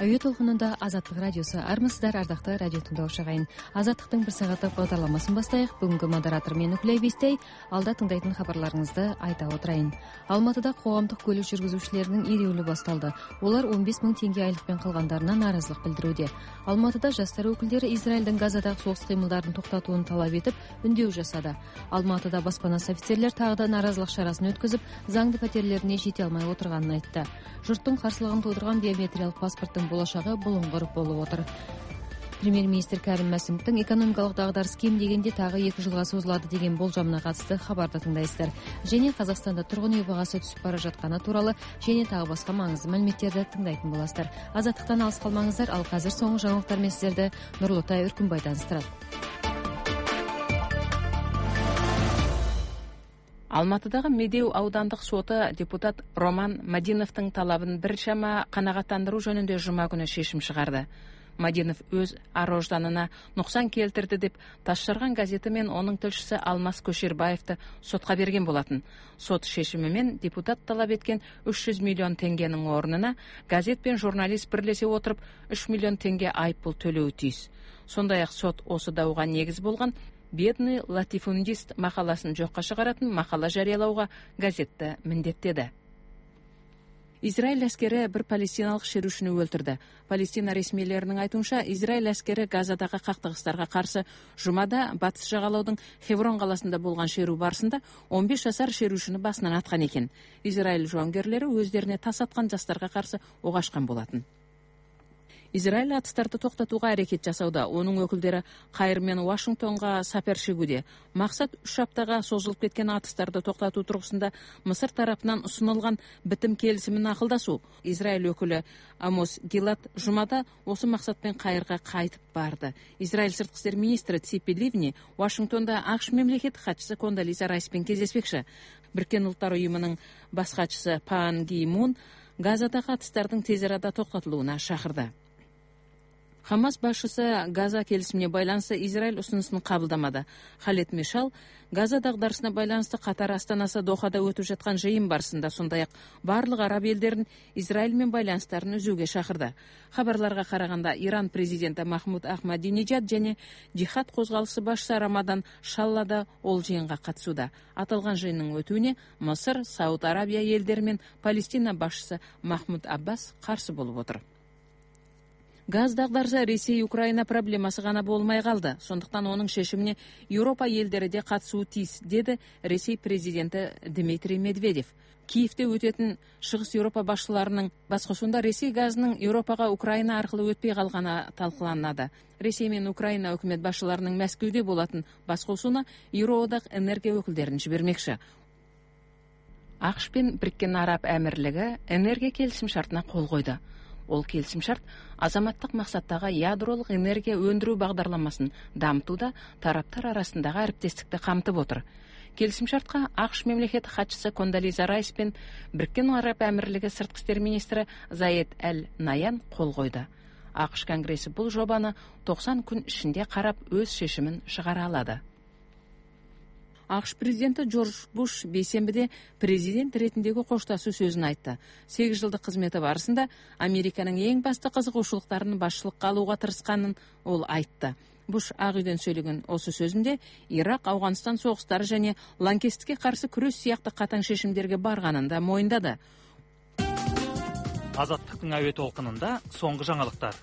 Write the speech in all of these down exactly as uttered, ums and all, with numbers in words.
Әуе толқынында Азаттық радиосы. Армысыздар, ардақты радио тыңдаушы ағайын. Азаттықтың бір сағаттық бағдарламасын бастайық. Бүгінгі модератор мен Үкілей Бестей. Алда тыңдайтын хабарларыңызды айта отырайын. Алматыда қоғамдық көлік жүргізушілерінің ереуілі басталды. Олар он бес мың теңге айлықпен қалғандарына наразылық білдіруде. Алматыда жастар өкілдері Израильдің Газадағы соғыс қимылдарын тоқтатуын талап етіп, үндеу жасады. Алматыда баспанасы офицерлер тағы да наразылық шарасын өткізіп, заңды пәтерлеріне жете алмай отырғанын айтты. Жұрттың қарсылығын тудырған биометриялық паспорттың болашағы бұлыңғыр болып отыр. Премьер-министр Кәрім Мәсімовтің экономикалық дағдарыс кем дегенде тағы екі жылға созылады деген болжамына қатысты хабарды тыңдайсыздар. Және Қазақстанда тұрғын үй бағасы түсіп бара жатқаны туралы және тағы басқа маңызды мәліметтерді тыңдайтын боласыздар. Азаттықтан алыс қалмаңыздар, ал қазір соңғы жаңалықтармен сіздерді Нұрлытай Үркімбай таныстырады. Алматыдағы Медеу аудандық соты депутат Роман Мадиновтың талабын біршама қанағаттандыру жөнінде жұма күні шешім шығарды. Мадинов өз ар-ожданына нұқсан келтірді деп Тасжарған газеті мен оның тілшісі Алмас Көшербаевты сотқа берген болатын. Сот шешімімен депутат талап еткен үш жүз миллион теңгенің орнына газет пен журналист бірлесе отырып үш миллион теңге айыппұл төлеуі тиіс. Сондай-ақ сот осы дауға негіз болған «Бедный латифундист» мақаласын жоққа шығаратын мақала жариялауға газетті міндеттеді. Израиль әскері бір палестиналық шерушіні өлтірді. Палестина ресмилерінің айтуынша, Израиль әскері Газадағы қақтығыстарға қарсы жұмада батыс жағалаудың Хеврон қаласында болған шеру барысында он бес жасар шерушіні басынан атқан екен. Израиль жауынгерлері өздеріне тас атқан жастарға қарсы оқ ашқан болатын. Израиль атыстарды тоқтатуға әрекет жасауда. Оның өкілдері Қайыр мен Вашингтонға сапар шегуде. Мақсат үш аптаға созылып кеткен атыстарды тоқтату тұрғысында Мысыр тарапынан ұсынылған бітім келісімін ақылдасу. Израиль өкілі Амос Гилад жұмада осы мақсатпен Қайырға қайтып барды. Израиль сыртқы істер министрі Ципи Ливни Вашингтонда ақш мемлекеттік хатшысы Кондолиза Райспен кездеспекші. Біріккен ұлттар ұйымының бас хатшысы Пан Ги Мун Газадағы атыстардың тез арада тоқтатылуына шақырды. Хамас басшысы Газа келісіміне байланысты Израиль ұсынысын қабылдамады. Халет Мишал Газа дағдарысына байланысты Қатар астанасы Дохада өтіп жатқан жиын барысында сондай-ақ барлық араб елдерін Израильмен байланыстарын үзуге шақырды. Хабарларға қарағанда Иран президенті Махмуд Ахмадинеджад және джихад қозғалысы басшысы Рамадан Шаллада ол жиынға қатысуда. Аталған жиынның өтуіне Мысыр, Сауд Арабия елдері мен Палестина басшысы Махмуд Аббас қарсы болып отыр. Газ дағдарысы Ресей-Украина проблемасы ғана болмай қалды. Сондықтан оның шешіміне Еуропа елдері де қатысуы тиіс, деді Ресей президенті Дмитрий Медведев. Киевте өтетін Шығыс Еуропа басшыларының басқосуында Ресей газының Еуропаға Украина арқылы өтпей қалғаны талқыланады. Ресей мен Украина үкімет басшыларының Мәскеуде болатын басқосуына Еуроодақ энергия өкілдерін жібермекші. ақш пен Біріккен Араб Әмірлігі энергия келісімшартына қол қойды. Ол келісімшарт азаматтық мақсаттағы ядролық энергия өндіру бағдарламасын дамытуда тараптар арасындағы әріптестікті қамтып отыр. Келісімшартқа ақш мемлекет хатшысы Кондолиза Райс пен Біріккен Араб Әмірлігі сыртқы істер министрі Заед Әл-Наян қол қойды. ақш конгресі бұл жобаны тоқсан күн ішінде қарап өз шешімін шығара алады. ақш президенті Джордж Буш бейсенбіде президент ретіндегі қоштасу сөзін айтты. сегіз жылдық қызметі барысында Американың ең басты қызығушылықтарын басшылыққа алуға тырысқанын ол айтты. Буш Ақ үйден сөйлеген осы сөзінде Ирақ, Ауғанстан соғыстары және лаңкестікке қарсы күрес сияқты қатаң шешімдерге барғанын да мойындады. Азаттықтың әуе толқынында соңғы жаңалықтар.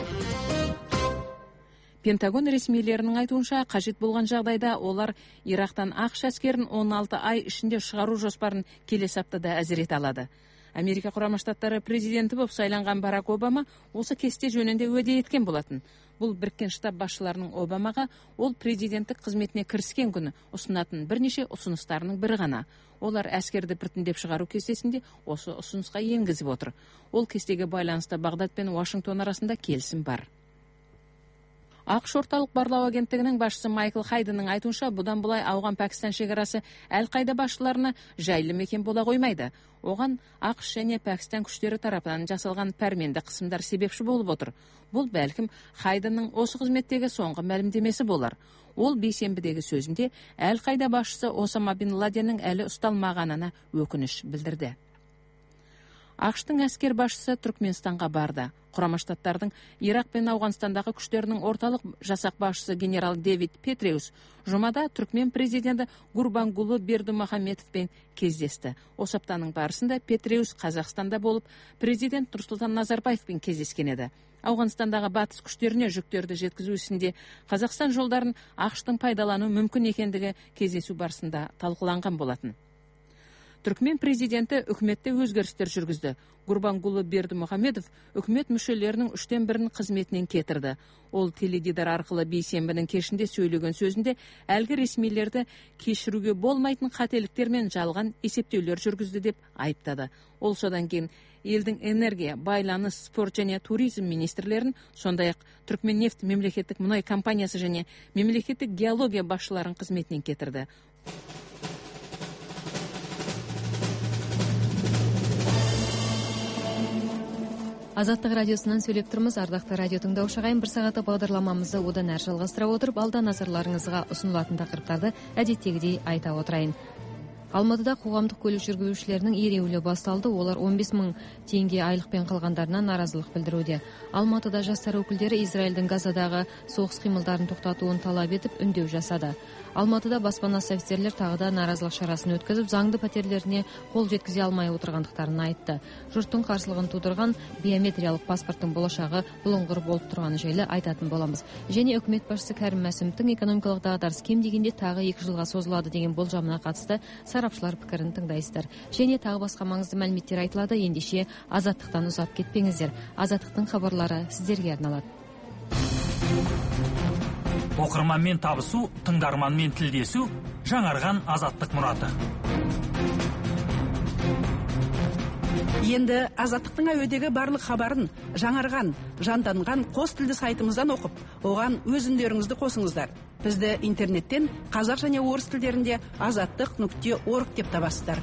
Пентагон ресмилерінің айтуынша, қажет болған жағдайда олар Ирақтан ақш әскерін он алты ай ішінде шығару жоспарын келесі аптада әзірет алады. Америка Құрама Штаттары президенті болып сайланған Барак Обама осы кесте жөнінде уәде еткен болатын. Бұл Біріккен Штат басшыларының Обамаға ол президенттік қызметіне кіріскен күні ұсынатын бірнеше ұсыныстарының бірі ғана. Олар әскерді біртіндеп шығару кестесінде осы ұсынысқа енгізіп отыр. Ол кестеге байланысты Бағдад пен Вашингтон арасында келісім бар. ақш орталық барлау агенттігінің басшысы Майкл Хайденның айтуынша, бұдан бұлай Ауған-Пәкістан шекарасы Әл-Қайда басшыларына жайлы мекен бола қоймайды. Оған ақш және Пәкістан күштері тарапынан жасалған пәрменді қысымдар себепші болып отыр. Бұл бәлкім Хайденның осы қызметтегі соңғы мәлімдемесі болар. Ол бейсенбідегі сөзінде Әл-Қайда басшысы Осама бин Ладеннің әлі ұсталмағанына өкініш білдірді. ақш-тың әскер басшысы Түркменстанға барды. Құрама Штаттардың Ирак пен Ауғанстандағы күштерінің орталық жасақ басшысы генерал Дэвид Петреус жұмада Түркмен президенті Гурбангулы Бердімұхамедовпен кездесті. Осы аптаның барысында Петреус Қазақстанда болып, президент Нұрсұлтан Назарбаевпен кездескен еді. Ауғанстандағы батыс күштеріне жүктерді жеткізу ісінде Қазақстан жолдарын ақш-тың пайдалану мүмкін екендігі кездесу барысында талқыланған болатын. Түркмен президенті үкіметте өзгерістер жүргізді. Гурбангулы Бердімұхамедов үкімет мүшелерінің үштен бірін қызметінен кетірді. Ол теледидар арқылы бейсенбінің кешінде сөйлеген сөзінде әлгі ресмилерді кешіруге болмайтын қателіктер мен жалған есептеулер жүргізді деп айыптады. Ол содан кейін елдің энергия, байланыс, спорт және туризм министрлерін, сондай-ақ Түркменнефть мемлекеттік мұнай компаниясы және мемлекеттік геология басшыларын қызметінен кетірді. Азаттық радиосынан сөйлеп тұрмыз. Ардақты радио тыңдаушы ағайын, бір сағаты бағдарламамызды одан әрі жалғастыра отырып, алда назарларыңызға ұсынылатын тақырыптарды әдеттегідей айта отырайын. Алматыда қоғамдық көлік жүргізушілерінің ереуілі басталды. Олар он бес мың теңге айлықпен қалғандарына наразылық білдіруде. Алматыда жастар өкілдері Израильдің Газадағы соғыс қимылдарын тоқтатуын талап етіп үндеу жасады. Алматыда баспанасы офицерлер тағы да наразылық шарасын өткізіп, заңды пәтерлеріне қол жеткізе алмай отырғандықтарын айтты. Жұрттың қарсылығын тудырған биометриялық паспорттың болашағы бұлыңғыр болып тұрғаны жайлы айтатын боламыз. Және үкімет басшысы Кәрім Мәсімовтің экономикалық дағдарыс кем дегенде тағы екі жылға созылады деген болжамына қатысты сарапшылар пікірін тыңдайсыздар. Және тағы басқа маңызды мәліметтер айтылады. Ендеше азаттықтан ұзап кетпеңіздер. Азаттықтың хабарлары сіздерге арналады. Оқырманмен табысу, тыңдарманмен тілдесу, жаңарған азаттық мұраты. Енді азаттықтың әуедегі барлық хабарын жаңарған, жанданған қос тілді сайтымыздан оқып, оған өз үндеріңізді қосыңыздар. Бізді интернеттен қазақ және орыс тілдерінде азаттық нүкте орг деп табасыздар.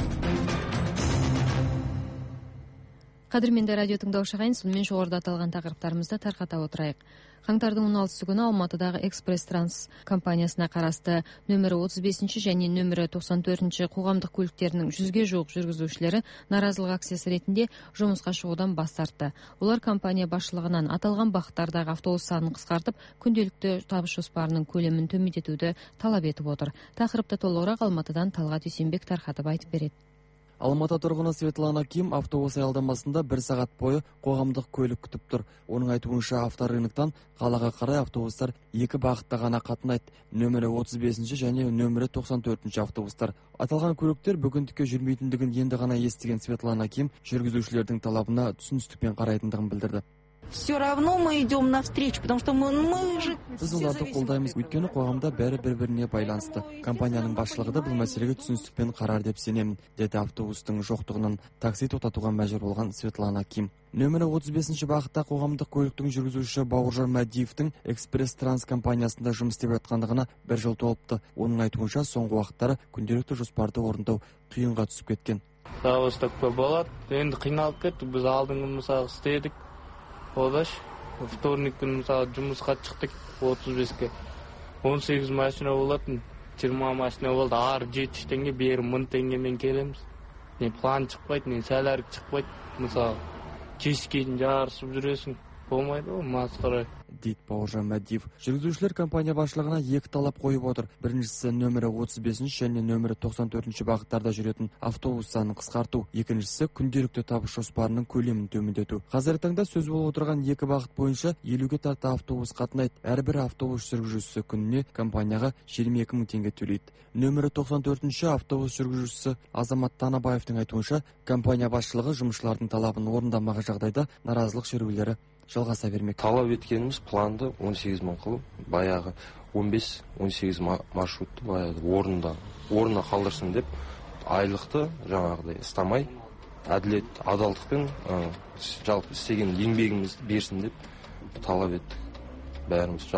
Қадірменді радио тыңдаушы ағайын, сонымен жоғарыда аталған тақырыптарымызды тарқата отырайық. Қаңтардың он алтысы күні Алматыдағы Экспресс Транс компаниясына қарасты нөмірі отыз бесінші және нөмірі тоқсан төртінші қоғамдық көліктерінің жүзге жуық жүргізушілері наразылық акциясы ретінде жұмысқа шығудан бас тартты. Олар компания басшылығынан аталған бағыттардағы автобус санын қысқартып, күнделікті табыс жоспарының көлемін төмендетуді талап етіп отыр. Тақырыпты толығырақ Алматыдан Талғат Дүйсенбек тарқатып айтып береді. Алматы тұрғыны Светлана Ким автобус аялдамасында бір сағат бойы қоғамдық көлік күтіп тұр. Оның айтуынша авторынықтан қалаға қарай автобустар екі бағытта ғана қатынайды. Нөмірі отыз бесінші және нөмірі тоқсан төртінші автобустар. Аталған көліктер бүгіндікке жүрмейтіндігін енді ғана естіген Светлана Ким жүргізушілердің талабына түсіністікпен қарайтындығын білдірді. Все равно мы идем навстречу, потому что мы, мы же... Біз оларды қолдаймыз, өйткені қоғамда бәрі бір-біріне байланысты. Компанияның басшылығы да бұл мәселеге түсіністікпен қарар деп сенемін, деді автобустың жоқтығынан такси тоқтатуға мәжбүр болған Светлана Ким. Нөмірі отыз бесінші бағытта қоғамдық көліктің жүргізушісі Бауыржан Мәдиевтің Экспресс Транс компаниясында жұмыс істеп жатқандығына бір жыл толыпты. Оның айтуынша соңғы уақыттары күнделікті жоспарды орындау қиынға түсіп кеткен. Дауыстап көп болады. Енді қиналып кетті. Біз алдыңғы мысалы істедік. Олаш, вторник күні мысалы жұмысқа шықтық отыз беске. он сегіз машина болатын, жиырма машина болды. Ар жеті жүз теңге, бері мың теңгемен келеміз. Не план шықпайды, не сәләрік шықпайды. Мысалы, кешкейін жарысып жүресің. Болмайды ғой, масқара. Дейді Бауыржан Мәдиев. Жүргізушілер компания басшылығына екі талап қойып отыр. Біріншісі нөмірі отыз бесінші және нөмірі тоқсан төртінші бағыттарда жүретін автобус санын қысқарту. Екіншісі күнделікті табыс жоспарының көлемін төмендету. Қазіргі таңда сөз болып отырған екі бағыт бойынша елуге тарта автобус қатынайды. Әрбір автобус жүргізушісі күніне компанияға жиырма екі мың теңге төлейді. Нөмірі тоқсан төртінші автобус жүргізушісі Азамат Танабаевтың айтуынша, компания басшылығы жұмысшылардың талабын орындамаған жағдайда наразылық шерулері жалғаса бермек. Талап еткеніміз планды он сегіз мың қылып, баяғы он бес он сегіз маршрутты баяғы орында, орнына қалдырсын деп, айлықты жаңағыдай істамай, әділет, адалдықпен жалпы істеген еңбегімізді берсін деп талап еттік. Бәріміз жалпы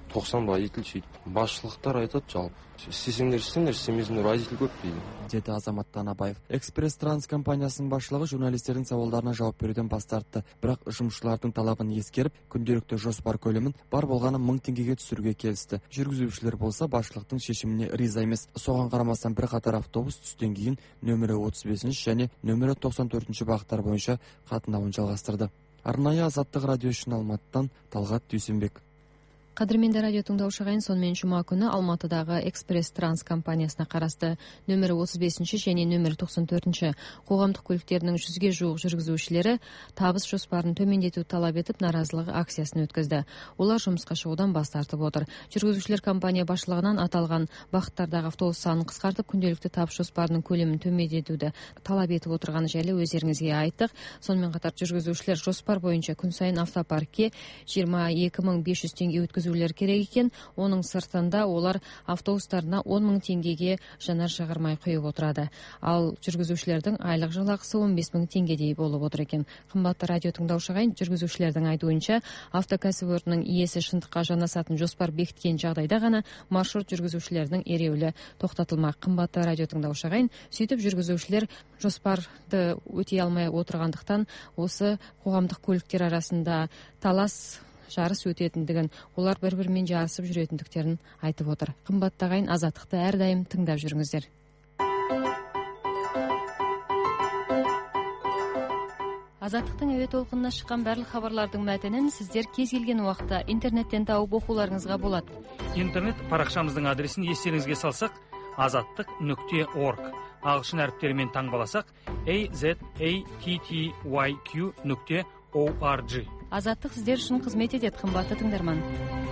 тоқсан водитель сөйтіп. Басшылықтар айтады жалпы. Істесеңдер істеңдер, істемесеңдер водитель көп дейді. Деді Азамат Танабаев. Экспресс Транс компаниясының басшылығы журналистердің сауалдарына жауап беруден бас тартты. Бірақ жұмысшылардың талабын ескеріп, күнделікті жоспар көлемін бар болғаны мың теңгеге түсіруге келісті. Жүргізушілер болса басшылықтың шешіміне риза емес. Соған қарамастан бірқатар автобус түстен кейін нөмірі отыз бесінші және нөмірі тоқсан төртінші бағыттар бойынша қатынауын жалғастырды. Арнайы Азаттық радио үшін Алматыдан Талғат Дүйсенбек. Қадірменді радио тыңдаушы ағайын, сонымен жұма күні Алматыдағы Экспресс Транс компаниясына қарасты нөмірі отыз бесінші және нөмірі тоқсан төртінші қоғамдық көліктерінің жүзге жуық жүргізушілері табыс жоспарын төмендету талап етіп наразылық акциясын өткізді. Олар жұмысқа шығудан бас тартып отыр. Жүргізушілер компания басшылығынан аталған бағыттардағы автобус санын қысқартып, күнделікті табыс жоспарының көлемін төмендетуді талап етіп отырғаны жайлы өздеріңізге айттық. Сонымен қатар жүргізушілер жоспар бойынша күн сайын автопаркке жиырма екі мың бес жүз теңге өткізу керек екен. Оның сыртында олар автобустарына он мың теңгеге жанар жағармай құйып отырады. Ал жүргізушілердің айлық жалақысы он бес мың теңгедей болып отыр екен. Қымбатты радио тыңдаушы ағайын, жүргізушілердің айтуынша автокәсіпорынның иесі шындыққа жанасатын жоспар бекіткен жағдайда ғана маршрут жүргізушілерінің ереуілі тоқтатылмақ. Қымбатты радио тыңдаушы ағайын, сөйтіп жүргізушілер жоспарды өтей алмай отырғандықтан осы қоғамдық көліктер арасында талас жарыс өтетіндігін, олар бір-бірімен жарысып жүретіндіктерін айтып отыр. Қымбатты ағайын, Азаттықты әрдайым тыңдап жүріңіздер. Азаттықтың әуе толқынына шыққан барлық хабарлардың мәтінін сіздер кез келген уақытта интернеттен тауып оқуларыңызға болады. Интернет парақшамыздың адресін естеріңізге салсақ, азаттық нүкте орг. Ағылшын әріптерімен таңбаласақ, a z a t t y q нүкте org. Азаттық сіздер үшін қызмет етеді, қымбатты тыңдарман.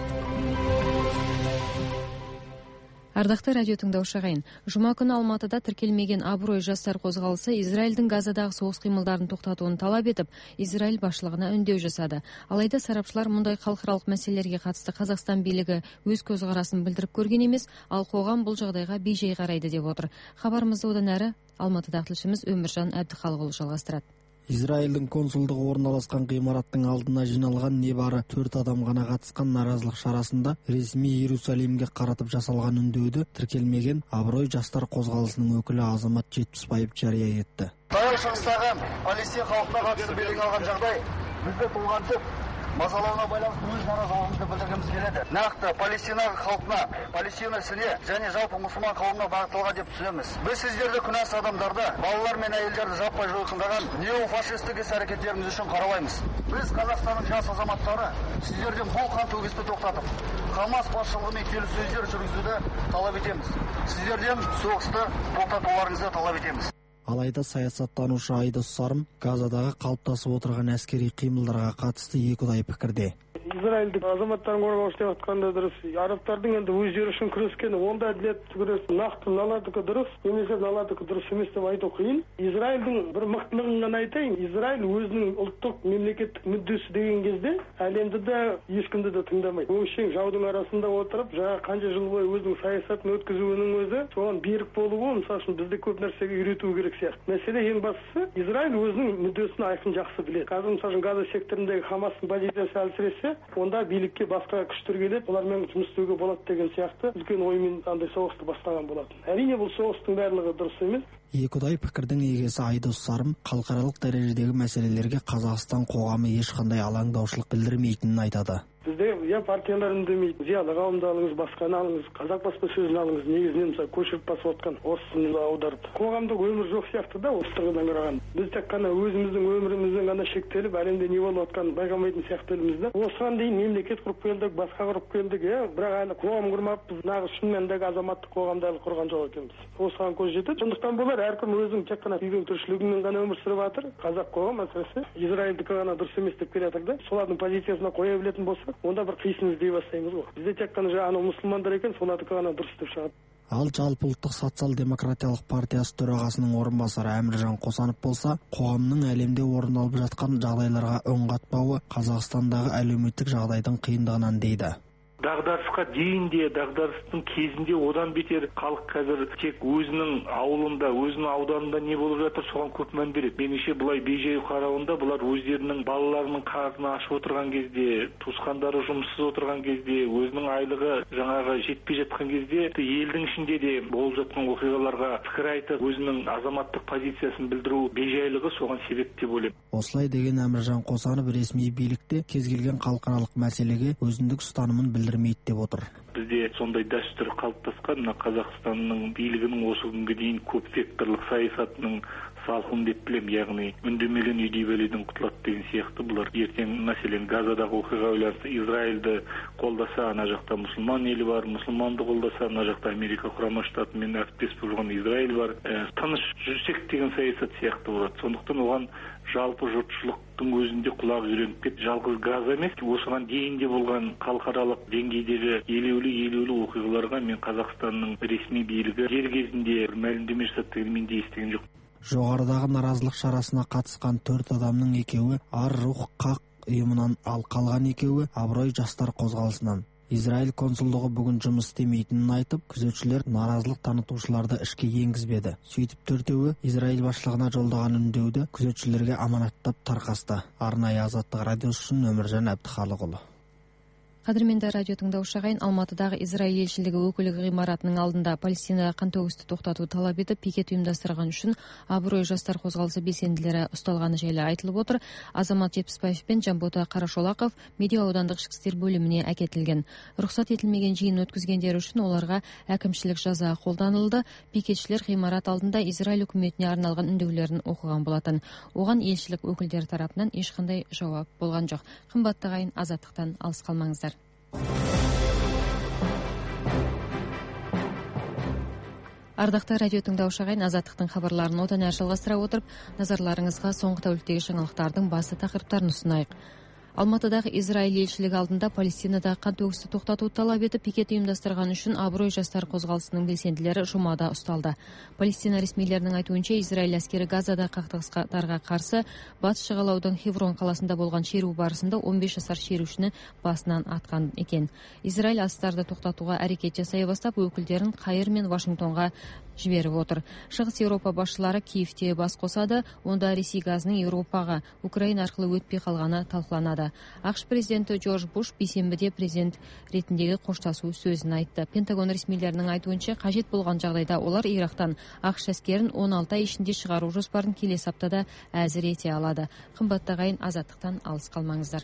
Ардақты радио тыңдаушы ағайын, жұма күні Алматыда тіркелмеген абырой жастар қозғалысы Израильдің Газадағы соғыс қимылдарын тоқтатуын талап етіп, Израиль басшылығына үндеу жасады. Алайда сарапшылар мұндай халықаралық мәселелерге қатысты Қазақстан билігі өз көзқарасын білдіріп көрген емес, ал қоғам бұл жағдайға бейжай қарайды деп отыр. Хабарымызды одан әрі Алматыдағы тілшіміз Өміржан Әбдіхалықұлы жалғастырады. Израильдің консулдығы орналасқан ғимараттың алдына жиналған небары төрт адам ғана қатысқан наразылық шарасында ресми Иерусалимге қаратып жасалған үндеуді тіркелмеген абырой жастар қозғалысының өкілі Азамат Жетпісбаев жария етті. Таяу шығыстағы Палестина халқына қатысты белең алған жағдай бізді толғантып, мазалауына байланысты өз наразылығымызды білдіргіміз келеді. Нақты Палестина халқына, Палестина ісіне және жалпы мұсылман қауымына бағытталған деп түсінеміз. Біз сіздерді күнәсіз адамдарды, балалар мен әйелдерді жаппай жойқындаған неофашистік іс-әрекеттеріңіз үшін қаралаймыз. Біз Қазақстанның жас азаматтары сіздерден бұл қан төгісті тоқтатып, Хамас басшылығымен келіссөздер жүргізуді талап етеміз. Сіздерден соғысты тоқтатуларыңызды талап етеміз. Алайда саясаттанушы Айдос Сарым Газадағы қалыптасып отырған әскери қимылдарға қатысты екіұдай пікірде. Израильдік азаматтарын қорғаушы деп жатқанда дұрыс. Арабтардың енді өздері үшін күрескені, онда әділетті күрес, нақты мыналардікі дұрыс, немесе мыналардікі дұрыс емес деп айту қиын. Израильдің бір мықтылығын ғана айтайын. Израиль өзінің ұлттық мемлекеттік мүддесі деген кезде әлемді де ешкімді де тыңдамайды. Өңшең жаудың арасында отырып, жаңа қанша жыл бойы өзінің саясатын өткізуінің өзі соған берік болуы, мысалы үшін бізді көп нәрсеге үйрету керек сияқты. Мәселе ең бастысы, Израиль өзінің мүддесін айқын жақсы біледі. Қазір мысалы үшін Газа секторындегі Хамастың позициясы әлсіресе, онда билікке басқа күштер келеді, олармен жұмыс істеуге болады деген сияқты үлкен оймен андай соғысты бастаған болатын. Әрине бұл соғыстың барлығы дұрыс емес. Екіұдай пікірдің егесі Айдос Сарым халықаралық дәрежедегі мәселелерге Қазақстан қоғамы ешқандай алаңдаушылық білдірмейтінін айтады. Бізде я партиялар үндемейді, зиялы қауымды алыңыз, басқаны алыңыз, қазақ баспасөзін алыңыз, негізінен мысалы көшіріп басып отқан орысын аударды. Қоғамдық өмір жоқ сияқты да осы тұрғыдан қараған. Біз тек қана өзіміздің өміріміздің ғана шектеліп, әлемде не болып отқанын байқамайтын сияқтымыз да. Осыған дейін мемлекет құрып келдік, басқа құрып келдік, иә, бірақ әлі қоғам құрмаппыз. Нағыз шын мәніндегі азаматтық қоғамды әлі құрған жоқ екенбіз. Осыған көз жетеді. Сондықтан болар әркім өзінің тек қана күйген тіршілігімен ғана өмір сүріп жатыр. Қазақ қоғам әсіресе Израильдікі ғана дұрыс емес деп келе жатыр да. Солардың позициясына қоя білетін болсақ, онда бір қисын іздей бастаймыз ғой. Бізде тек қана жаңа мұсылмандар екен, солардікі ғана дұрыс деп шығады. Ал жалпы ұлттық социал-демократиялық партиясы төрағасының орынбасары Әміржан Қосанов болса, қоғамның әлемде орын алып жатқан жағдайларға үн қатпауы Қазақстандағы әлеуметтік жағдайдың қиындығынан дейді. дағдарысқа дейін де дағдарыстың кезінде одан бетер халық қазір тек өзінің ауылында, өзінің ауданында не болып жатыр, соған көп мән береді. Меніңше бұлай бей-жай қарауында бұлар өздерінің балаларының қарны ашып отырған кезде, туысқандары жұмыссыз отырған кезде, өзінің айлығы жаңағы жетпей жатқан кезде, елдің ішінде де болып жатқан оқиғаларға пікір айтып, өзінің азаматтық позициясын білдіру бей-жайлығы соған себеп деп ойлаймын. Осылай деген Әміржан Қосанов ресми билікте кез келген халықаралық мәселеге өзіндік ұстанымын білдірмейді деп отыр. Бізде сондай дәстүр қалыптасқан, мына Қазақстанның билігінің осы күнге дейін көп векторлық саясатының салқын деп білем, яғни үндемеген үйдей бәледен құтылады деген сияқты. Бұлар ертең мәселен Газадағы оқиға ойланса, Израильді қолдаса, ана жақта мұсылман елі бар, мұсылманды қолдаса, ана жақта Америка құрама штатымен әріптес болған Израиль бар. Ә, тыныш жүрсек деген саясат сияқты болады. Сондықтан оған жалпы жұртшылықтың өзінде құлақ үйреніп кетті. Жалғыз Газа емес, осыған дейін де болған халықаралық деңгейдегі елеулі елеулі оқиғаларға мен Қазақстанның ресми билігі дер кезінде мәлімдеме жасады деген мен де естіген жоқ. Жоғарыдағы наразылық шарасына қатысқан төрт адамның екеуі Ар-Рух Қақ ұйымынан, ал қалған екеуі Абырой жастар қозғалысынан. Израиль консулдығы бүгін жұмыс істемейтінін айтып, күзетшілер наразылық танытушыларды ішке енгізбеді. Сөйтіп төртеуі Израиль басшылығына жолдаған үндеуді күзетшілерге аманаттап тарқасты. Арнайы Азаттық радиосы үшін Өміржан Әбдіхалықұлы. Қадірменді радио тыңдаушы ағайын, Алматыдағы Израиль елшілігі өкілдігі ғимаратының алдында Палестинаға қантөгісті тоқтату талап етіп пикет ұйымдастырған үшін Абырой жастар қозғалысы белсенділері ұсталғаны жайлы айтылып отыр. Азамат Жетпісбаев пен Жамбота Қарашолақов Медеу аудандық ішкі істер бөліміне әкетілген. Рұқсат етілмеген жиын өткізгендері үшін оларға әкімшілік жаза қолданылды. Пикетшілер ғимарат алдында Израиль үкіметіне арналған үндеулерін оқыған болатын. Оған елшілік өкілдері тарапынан ешқандай жауап болған жоқ. Қымбатты ағайын, азаттықтан алыс қалмаңыздар. Ардақты радио тыңдаушы ағайын, азаттықтың хабарларын одан әрі жалғастыра отырып, назарларыңызға соңғы тәуліктегі жаңалықтардың басты тақырыптарын ұсынайық. Алматыдағы Израиль елшілігі алдында Палестинадағы қантөгісті тоқтату талап етіп пикет ұйымдастырған үшін Абырой жастар қозғалысының белсенділері жұмада ұсталды. Палестина ресмилерінің айтуынша, Израиль әскері Газада қақтығыстарға қарсы батыс жағалаудың Хеврон қаласында болған шеру барысында он бес жасар шерушіні басынан атқан екен. Израиль астарды тоқтатуға әрекет жасай бастап, өкілдерін Қайыр мен Вашингтонға жіберіп отыр. Шығыс Еуропа басшылары Киевте бас қосады, онда Ресей газының Еуропаға, Украина арқылы өтпей қалғаны талқыланады. ақш президенті Джордж Буш бейсенбіде президент ретіндегі қоштасу сөзін айтты. Пентагон ресмилерінің айтуынша, қажет болған жағдайда олар Ирактан ақш әскерін он алты ай ішінде шығару жоспарын келесі аптада әзір ете алады. Қымбатты ағайын, азаттықтан алыс қалмаңыздар.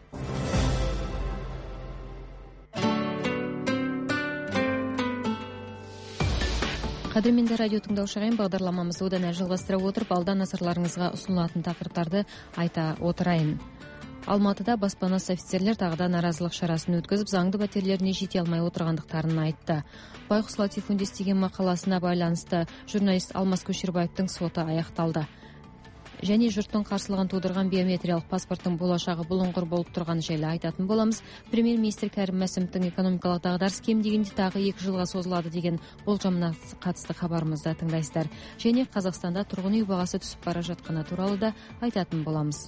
Қадірменді радио тыңдаушы ағайын, бағдарламамызды одан әрі жалғастыра отырып, алда назарларыңызға ұсынылатын тақырыптарды айта отырайын. Алматыда баспанасыз офицерлер тағыда наразылық шарасын өткізіп, заңды пәтерлеріне жете алмай отырғандықтарын айтты. Байқұс Латифунди деген мақаласына байланысты журналист Алмас Көшербаевтың соты аяқталды. Және жұрттың қарсылығын тудырған биометриялық паспорттың болашағы бұлыңғыр болып тұрғаны жайлы айтатын боламыз. Премьер-министр Кәрім Мәсімовтің экономикалық дағдарыс кем дегенде тағы екі жылға созылады деген болжамына қатысты хабарымызда тыңдайсыздар. Және Қазақстанда тұрғын үй бағасы түсіп бара жатқаны туралы да айтатын боламыз.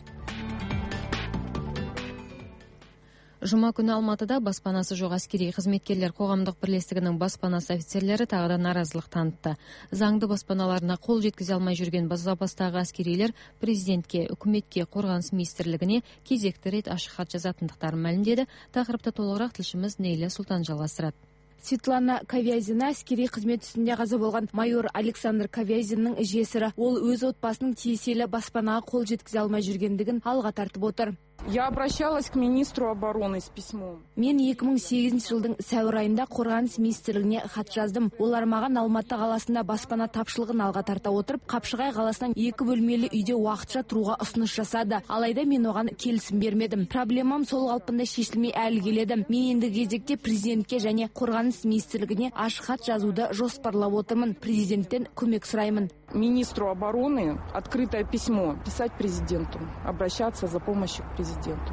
Жұма күні Алматыда баспанасы жоқ әскери қызметкерлер қоғамдық бірлестігінің баспанасы офицерлері тағыда наразылық танытты. Заңды баспаналарына қол жеткізе алмай жүрген запастағы әскерилер президентке, үкіметке, қорғаныс министрлігіне кезекті рет ашық хат жазатындықтарын мәлімдеді. Тақырыпты толығырақ тілшіміз Нейлә Сұлтан жалғастырады. Светлана Ковязина әскери қызмет үстінде қаза болған майор Александр Ковязинның жесірі. Ол өз отбасының тиеселі баспанаға қол жеткізе алмай жүргендігін алға тартып отыр. Я обращалась к министру обороны с письмом. Мен екі мың сегізінші жылдың сәуір айында қорғаныс министрлігіне хат жаздым. Олар маған Алматы қаласында баспана тапшылығын алға тарта отырып, Қапшығай қаласынан екі бөлмелі үйде уақытша тұруға ұсыныс жасады. Алайда мен оған келісім бермедім. Проблемам сол қалпында шешілмей әлі келеді. Мен енді кезекте президентке және қорғаныс министрлігіне ашық хат жазуды жоспарлап отырмын. Президенттен көмек сұраймын. Министру обороны открытое письмо писать президенту, обращаться за помощью к президенту.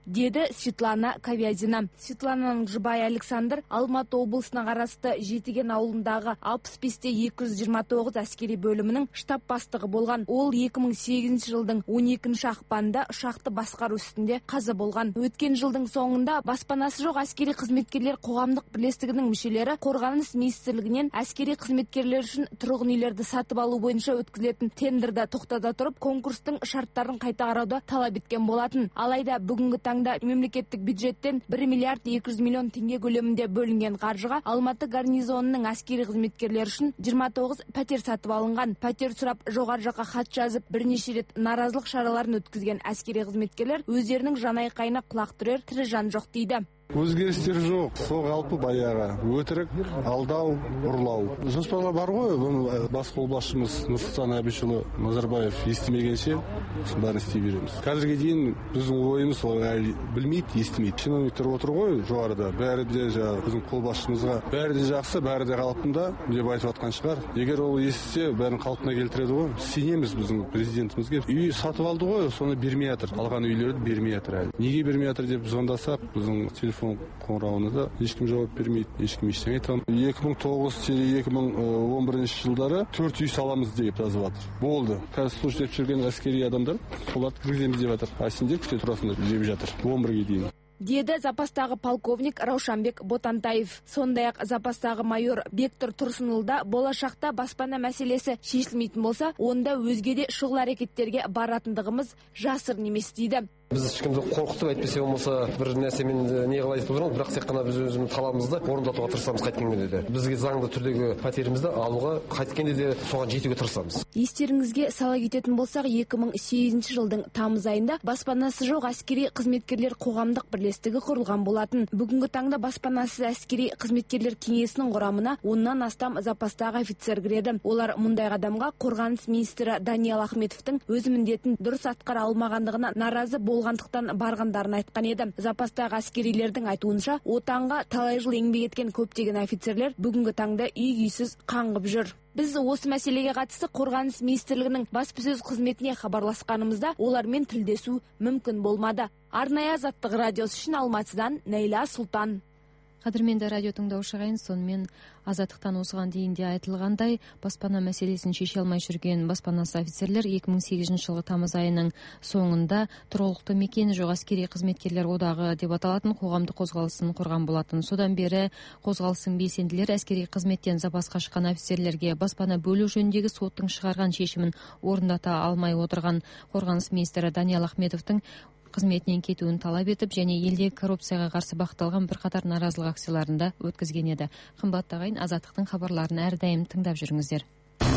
деді Светлана Ковязина. Светлананың жұбайы Александр Алматы облысына қарасты Жетіген ауылындағы алпыс бесте екі жүз жиырма тоғыз әскери бөлімінің штаб бастығы болған. Ол екі мың сегізінші жылдың он екінші ақпанында ұшақты басқару үстінде қаза болған. Өткен жылдың соңында баспанасы жоқ әскери қызметкерлер қоғамдық бірлестігінің мүшелері қорғаныс министрлігінен әскери қызметкерлер үшін тұрғын үйлерді сатып алу бойынша өткізілетін тендерді тоқтата тұрып, конкурстың шарттарын қайта қарауды талап еткен болатын. Алайда бүгінгі таңда мемлекеттік бюджеттен бір миллиард екі жүз миллион теңге көлемінде бөлінген қаржыға Алматы гарнизонының әскери қызметкерлері үшін жиырма тоғыз пәтер сатып алынған. Пәтер сұрап жоғары жаққа хат жазып, бірнеше рет наразылық шараларын өткізген әскери қызметкерлер өздерінің жанайқайына құлақ түрер тірі жан жоқ дейді. Өзгерістер жоқ, сол қалпы баяғы өтірік, алдау, ұрлау. Жоспарлар бар ғой, бұны бас қолбасшымыз Нұрсұлтан Әбішұлы Назарбаев естімегенше бәрін істей береміз. Қазірге дейін біздің ойымыз әлі білмейді, естімейді. Чиновниктер отыр ғой жоғарыда, бәрі де біздің қолбасшымызға бәрі де жақсы, бәрі де қалпында деп айтып жатқан шығар. Егер ол естісе, бәрін қалпына келтіреді ғой. Сенеміз біздің президентімізге. Үй сатып алды ғой, соны бермей жатыр. Алған үйлерді бермей жатыр әлі. Неге бермей жатыр деп звондасақ, біздің телефон қоңырауына да ешкім жауап бермейді, ешкім ештеңе айта алмайды. екі мың тоғыз екі мың он бірінші жылдары төрт үй саламыз деп жазып жатыр. Болды. Қазір служба істеп жүрген әскери адамдар соларды кіргіземіз деп жатыр. А сендер күте тұрасыңдар деп жатыр. он бірге дейін. Деді запастағы полковник Раушанбек Ботантаев. Сондай-ақ запастағы майор Бектор Тұрсынұлда болашақта баспана мәселесі шешілмейтін болса, онда өзге де шұғыл әрекеттерге баратындығымыз жасырын емес дейді. Біз ешкімді қорқытып әйтпесе болмаса бір нәрсемен не қылайын деп отырмыз, бірақ тек қана біз өзіміздің талабымызды орындатуға тырысамыз қайткенде де. Бізге заңды түрдегі пәтерімізді алуға қайткенде де соған жетуге тырысамыз. Естеріңізге сала кететін болсақ, екі мың сегізінші жылдың тамыз айында баспанасы жоқ әскери қызметкерлер қоғамдық бірлестігі құрылған болатын. Бүгінгі таңда баспанасыз әскери қызметкерлер кеңесінің құрамына оннан астам запастағы офицер кіреді. Олар мұндай қадамға қорғаныс министрі Даниал Ахметовтың өз міндетін дұрыс атқара алмағандығына наразы болғандықтан барғандарын айтқан еді. Запастағы әскерилердің айтуынша, отанға талай жыл еңбек еткен көптеген офицерлер бүгінгі таңда үй-күйсіз қаңғып жүр. Біз осы мәселеге қатысты қорғаныс министрлігінің баспасөз қызметіне хабарласқанымызда олармен тілдесу мүмкін болмады. Арнайы Азаттық радиосы үшін Алматыдан Нәйла Сұлтан. Қадірменді радио тыңдаушы ағайын, сонымен Азаттықтан осыған дейін де айтылғандай, баспана мәселесін шеше алмай жүрген баспанасы офицерлер екі мың сегізінші жылғы тамыз айының соңында тұрғылықты мекені жоқ әскери қызметкерлер одағы деп аталатын қоғамдық қозғалысын құрған болатын. Содан бері қозғалыстың белсенділері әскери қызметтен запасқа шыққан офицерлерге баспана бөлу жөніндегі соттың шығарған шешімін орындата алмай отырған қорғаныс министрі Даниал Ахметовтың қызметінен кетуін талап етіп, және елде коррупцияға қарсы бағытталған бірқатар наразылық акцияларында өткізген еді. Қымбатты ағайын, Азаттықтың хабарларын әрдайым тыңдап жүріңіздер.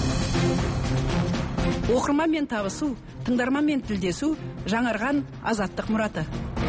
Оқырманмен табысу, тыңдарманмен тілдесу, жаңарған Азаттық мұраты.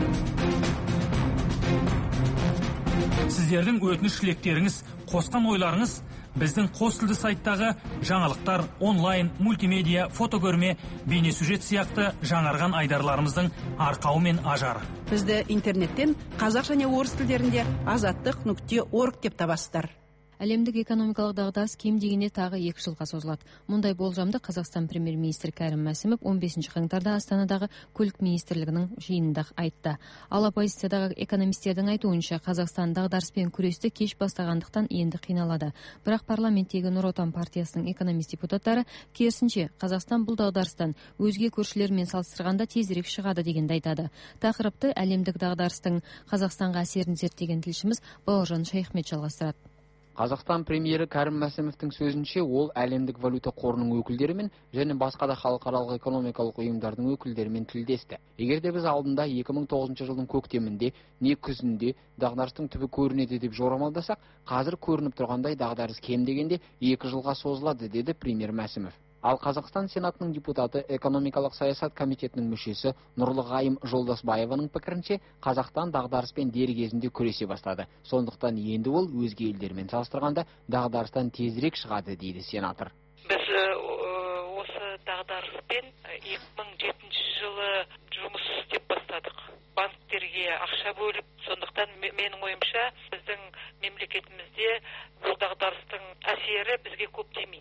Сіздердің өтініш тілектеріңіз, қосқан ойларыңыз біздің қос тілді сайттағы жаңалықтар, онлайн, мультимедиа, фотокөрме, бейнесюжет сияқты жаңарған айдарларымыздың арқауы мен ажары. Бізді интернеттен қазақ және орыс тілдерінде азаттық нүкте орг деп табасыздар. Әлемдік экономикалық дағдарыс кем дегенде тағы екі жылға созылады. Мұндай болжамды Қазақстан премьер-министрі Кәрім Мәсімов он бесінші қаңтарда Астанадағы көлік министрлігінің жиынында айтты. Ал оппозициядағы экономистердің айтуынша, Қазақстан дағдарыспен күресті кеш бастағандықтан енді қиналады. Бірақ парламенттегі Нұр Отан партиясының экономист депутаттары керісінше, Қазақстан бұл дағдарыстан өзге көршілермен салыстырғанда тезірек шығады дегенді айтады. Тақырыпты әлемдік дағдарыстың Қазақстанға әсерін зерттеген тілшіміз Бауыржан Шайхмет жалғастырады. Қазақстан премьері Кәрім Мәсімовтің сөзінше, ол әлемдік валюта қорының өкілдерімен және басқа да халықаралық экономикалық ұйымдардың өкілдерімен тілдесті. Егер де біз алдында екі мың тоғызыншы жылдың көктемінде не күзінде дағдарыстың түбі көрінеді деп жорамалдасақ, қазір көрініп тұрғандай дағдарыс кем дегенде екі жылға созылады, деді премьер Мәсімов. Ал Қазақстан Сенатының депутаты, экономикалық саясат комитетінің мүшесі Нұрлығайым Жолдасбаеваның пікірінше, Қазақстан дағдарыспен дер кезінде күресе бастады. Сондықтан енді ол өзге елдермен салыстырғанда дағдарыстан тезірек шығады, дейді сенатор. Біз осы дағдарыспен екі мың жетінші жылы жұмыс істеп бастадық. Банктерге ақша бөліп, сондықтан менің ойымша біздің мемлекетімізде бұл дағдарыстың әсері бізге көп тимейді.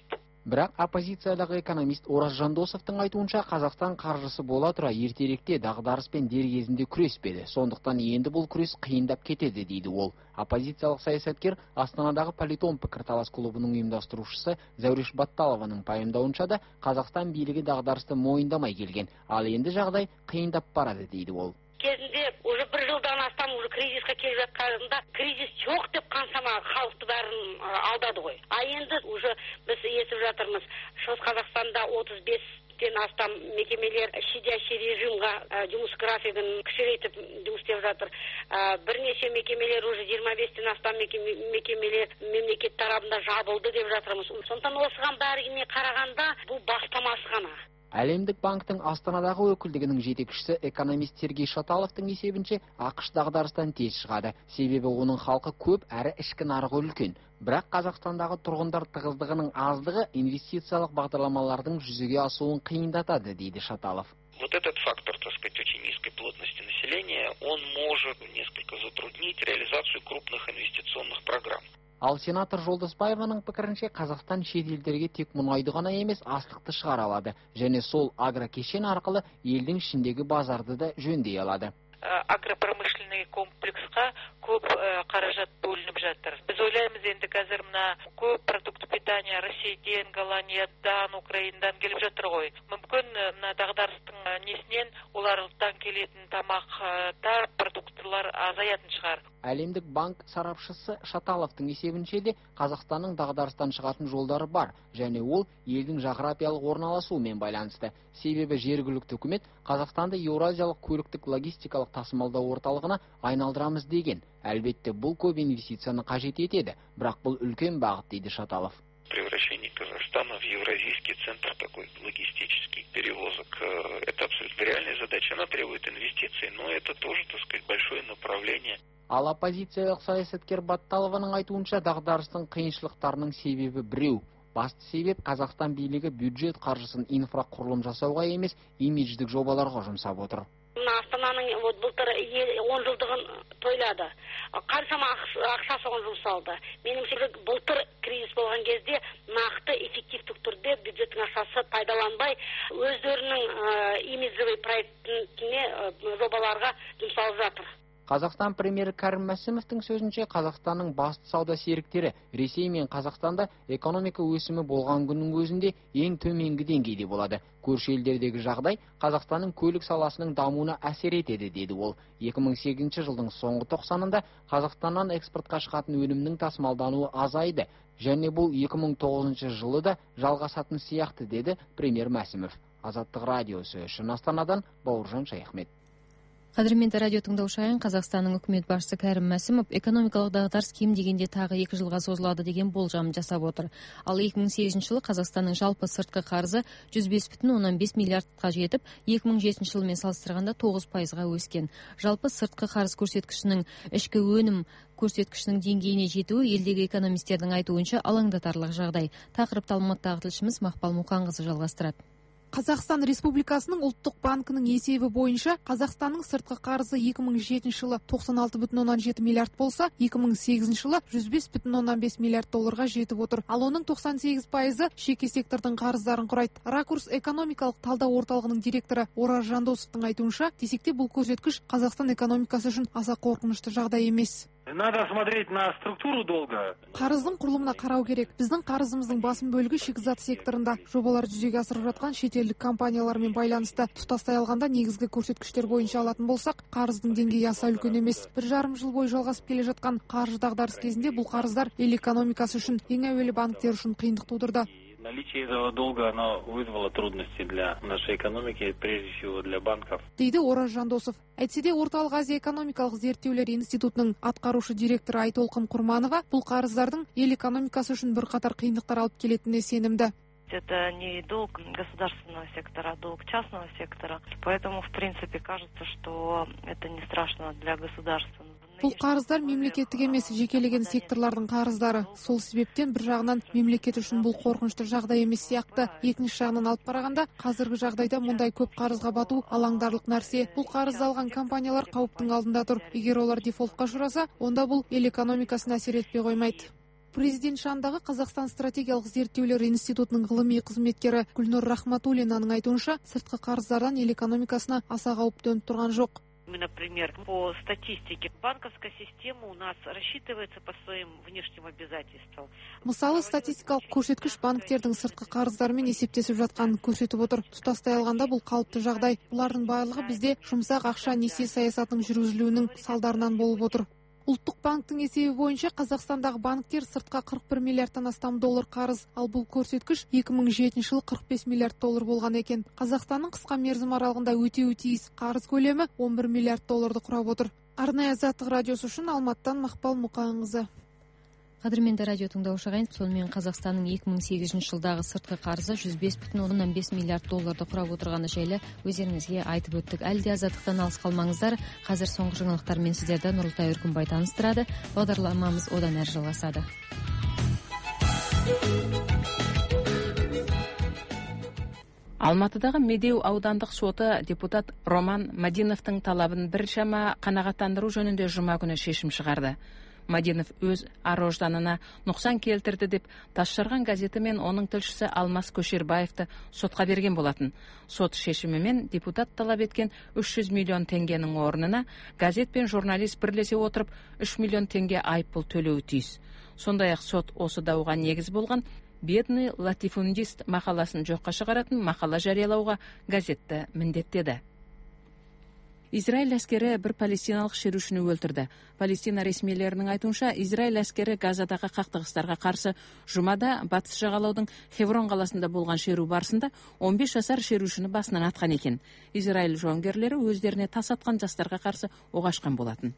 Бірақ оппозициялық экономист Ораз Жандосовтың айтуынша, Қазақстан қаржысы бола тұра ертеректе дағдарыспен дер кезінде күреспеді. Сондықтан енді бұл күрес қиындап кетеді дейді ол. Оппозициялық саясаткер Астанадағы Политон пікірталас клубының ұйымдастырушысы Зәуреш Батталованың пайымдауынша да, Қазақстан билігі дағдарысты мойындамай келген, ал енді жағдай қиындап барады дейді ол. Кезінде уже бір жылдан астам уже кризисқа келіп жатқанында кризис жоқ деп қансама халықты бәрін алдады ғой. А енді уже біз естіп жатырмыз, Шығыс Қазақстанда отыз бестен астам мекемелер щадящий режимға жұмыс графигін кішірейтіп жұмыс істеп жатыр. Бірнеше мекемелер уже жиырма бестен астам мекемелер мемлекет тарапында жабылды деп жатырмыз. Сондықтан осыған бәріне қарағанда бұл бастамасы ғана. Әлемдік банктың Астанадағы өкілдігінің жетекшісі экономист Сергей Шаталовтың есебінше, ақш дағдарыстан тез шығады. Себебі оның халқы көп әрі ішкі нарығы үлкен. Бірақ Қазақстандағы тұрғындар тығыздығының аздығы инвестициялық бағдарламалардың жүзеге асуын қиындатады, дейді Шаталов. Вот этот фактор, так сказать, очень низкой плотности населения, он может несколько затруднить реализацию крупных инвестиционных программ. Ал сенатор Жолдасбаеваның пікірінше, Қазақстан шет елдерге тек мұнайды ғана емес, астықты шығара алады, және сол агрокешен арқылы елдің ішіндегі базарды да жөндей алады. Агропромышленный комплексқа көп қаражат бөлініп жатыр. Біз ойлаймыз, енді қазір мына көп продукт питания Ресейден, Голландиядан, Украинадан келіп жатыр ғой. Мүмкін мына дағдарыстың несінен олардан келетін тамақтар, продукттар азаятын шығар. Әлемдік банк сарапшысы Шаталовтың есебінше де, Қазақстанның дағдарыстан шығатын жолдары бар, және ол елдің жағрапиялық орналасуымен байланысты. Себебі жергілікті үкімет Қазақстанды Еуразиялық көліктік логистикалық тасымалдау орталығына айналдырамыз деген. Әлбетте бұл көп инвестицияны қажет етеді, бірақ бұл үлкен бағыт, дейді Шаталов. Превращение Казахстана в евразийский центр такой логистический перевозок – это абсолютно реальная задача. Она требует инвестиций, но это тоже, так сказать, большое направление. Ал оппозициялық саясаткер Батталованың айтуынша, дағдарыстың қиыншылықтарының себебі біреу. Басты себеп Қазақстан билігі бюджет қаржысын инфрақұрылым жасауға емес, имидждік жобаларға жұмсап отыр. Астананың былтыр он жылдығын тойлады. Қаншама ақша соған жұмсалды. Меніңше былтыр кризис болған кезде нақты эффективтік түрде бюджеттің ақшасы пайдаланбай, өздерінің имидждік проектіне жобаларға жұмсалып жатыр. Қазақстан премьері Кәрім Мәсімовтің сөзінше, Қазақстанның басты сауда серіктері Ресей мен Қазақстанда экономика өсімі болған күннің өзінде ең төменгі деңгейде болады. Көрші елдердегі жағдай Қазақстанның көлік саласының дамуына әсер етеді, деді ол. екі мың сегізінші жылдың соңғы тоқсанында Қазақстаннан экспортқа шығатын өнімнің тасымалдануы азайды, және бұл екі мың тоғызыншы жылы да жалғасатын сияқты, деді премьер Мәсімов. Азаттық радиосы үшін Астанадан Бауыржан Шайхмет. Қадірменді радио тыңдаушылар, Қазақстанның үкімет басшысы Кәрім Мәсімов экономикалық дағдарыс кем дегенде тағы екі жылға созылады деген болжам жасап отыр. Ал екі мың сегізінші жылы Қазақстанның жалпы сыртқы қарызы жүз бес бүтін оннан бес миллиардқа жетіп, екі мың жетінші жылмен салыстырғанда тоғыз пайызға өскен. Жалпы сыртқы қарыз көрсеткішінің ішкі өнім көрсеткішінің деңгейіне жетуі елдегі экономистердің айтуынша алаңдатарлық жағдай. Тақырыпты Алматыдағы тілшіміз Мақпал Мұқанқызы жалғастырады. Қазақстан Республикасының ұлттық банкінің есебі бойынша Қазақстанның сыртқы қарызы екі мың жетінші жылы тоқсан алты бүтін оннан жеті миллиард болса, екі мың сегізінші жылы жүз бес бүтін оннан бес миллиард долларға жетіп отыр. Ал оның тоқсан сегіз пайызы жеке сектордың қарыздарын құрайды. Ракурс экономикалық талдау орталығының директоры Ораз Жандосовтың айтуынша, десек те бұл көрсеткіш Қазақстан экономикасы үшін аса қорқынышты жағдай емес. Надо смотреть на структуру долга. Қарыздың құрылымына қарау керек. Біздің қарызымыздың басым бөлігі шикізат секторында. Жобалар жүзеге асырып жатқан шетелдік компаниялармен байланысты. Тұтастай алғанда негізгі көрсеткіштер бойынша алатын болсақ, қарыздың деңгейі аса үлкен емес. Бір жарым жыл бойы жалғасып келе жатқан қаржы дағдарыс кезінде бұл қарыздар ел экономикасы үшін, ең әуелі банктер үшін қиындық тудырды. Наличие этого долга, оно вызвало трудности для нашей экономики, прежде всего для банков. Дейді Ораз Жандосов. Әйтсе де Орталық Азия экономикалық зерттеулер институтының атқарушы директоры Айтолқын Құрманова бұл қарыздардың ел экономикасы үшін бірқатар қиындықтар алып келетініне сенімді. Это не долг государственного сектора, а долг частного сектора. Поэтому, в принципе, кажется, что это не страшно для государства. Бұл қарыздар мемлекеттік емес, жекелеген секторлардың қарыздары. Сол себептен бір жағынан мемлекет үшін бұл қорқынышты жағдай емес сияқты. Екінші жағынан алып қарағанда, қазіргі жағдайда мұндай көп қарызға бату алаңдарлық нәрсе. Бұл қарызды алған компаниялар қауіптің алдында тұр. Егер олар дефолтқа ұшыраса, онда бұл ел экономикасына әсер етпей қоймайды. Президент жанындағы Қазақстан стратегиялық зерттеулер институтының ғылыми қызметкері Гүлнұр Рахматуллинаның айтуынша, сыртқы қарыздардан ел экономикасына аса қауіп төніп тұрған жоқ. Мы, например, по статистике, банковская система у нас рассчитывается по своим внешним обязательствам. Мысалы, статистикалық көрсеткіш банктердің сыртқы қарыздарымен есептесіп жатқанын көрсетіп отыр. Тұтастай алғанда бұл қалыпты жағдай. Бұлардың барлығы бізде жұмсақ ақша несие саясатының жүргізілуінің салдарынан болып отыр. Ұлттық банктың есебі бойынша Қазақстандағы банктер сыртқа қырық бір миллиардтан астам доллар қарыз, ал бұл көрсеткіш екі мың жетінші жылы қырық бес миллиард доллар болған екен. Қазақстанның қысқа мерзім аралығында өтеуі тиіс қарыз көлемі он бір миллиард долларды құрап отыр. Арнайы Азаттық радиосы үшін Алматыдан Мақпал Мұқанқызы. Қадірменді радио тыңдаушы ағайын, сонымен Қазақстанның екі мың сегізінші жылдағы сыртқы қарызы жүз бес бүтін оннан бес миллиард долларды құрап отырғаны жайлы өздеріңізге айтып өттік. Әлі де Азаттықтан алыс қалмаңыздар. Қазір соңғы жаңалықтармен сіздерді Нұрылтай Өркінбай таныстырады. Бағдарламамыз одан әрі жалғасады. Алматыдағы Медеу аудандық соты депутат Роман Мадиновтың талабын біршама қанағаттандыру жөнінде жұма күні шешім шығарды. Мадинов өз ар-ожданына нұқсан келтірді деп Тасжарған газеті мен оның тілшісі Алмас Көшербаевты сотқа берген болатын. Сот шешімімен депутат талап еткен үш жүз миллион теңгенің орнына газет пен журналист бірлесе отырып үш миллион теңге айыппұл төлеуі тиіс. Сондай-ақ сот осы дауға негіз болған «Бедный латифундист» мақаласын жоққа шығаратын мақала жариялауға газетті міндеттеді. Израиль әскері бір палестиналық шерушіні өлтірді. Палестина ресмилерінің айтуынша, Израиль әскері Газадағы қақтығыстарға қарсы жұмада батыс жағалаудың Хеврон қаласында болған шеру барысында он бес жасар шерушіні басынан атқан екен. Израиль жауынгерлері өздеріне тас атқан жастарға қарсы оқ ашқан болатын.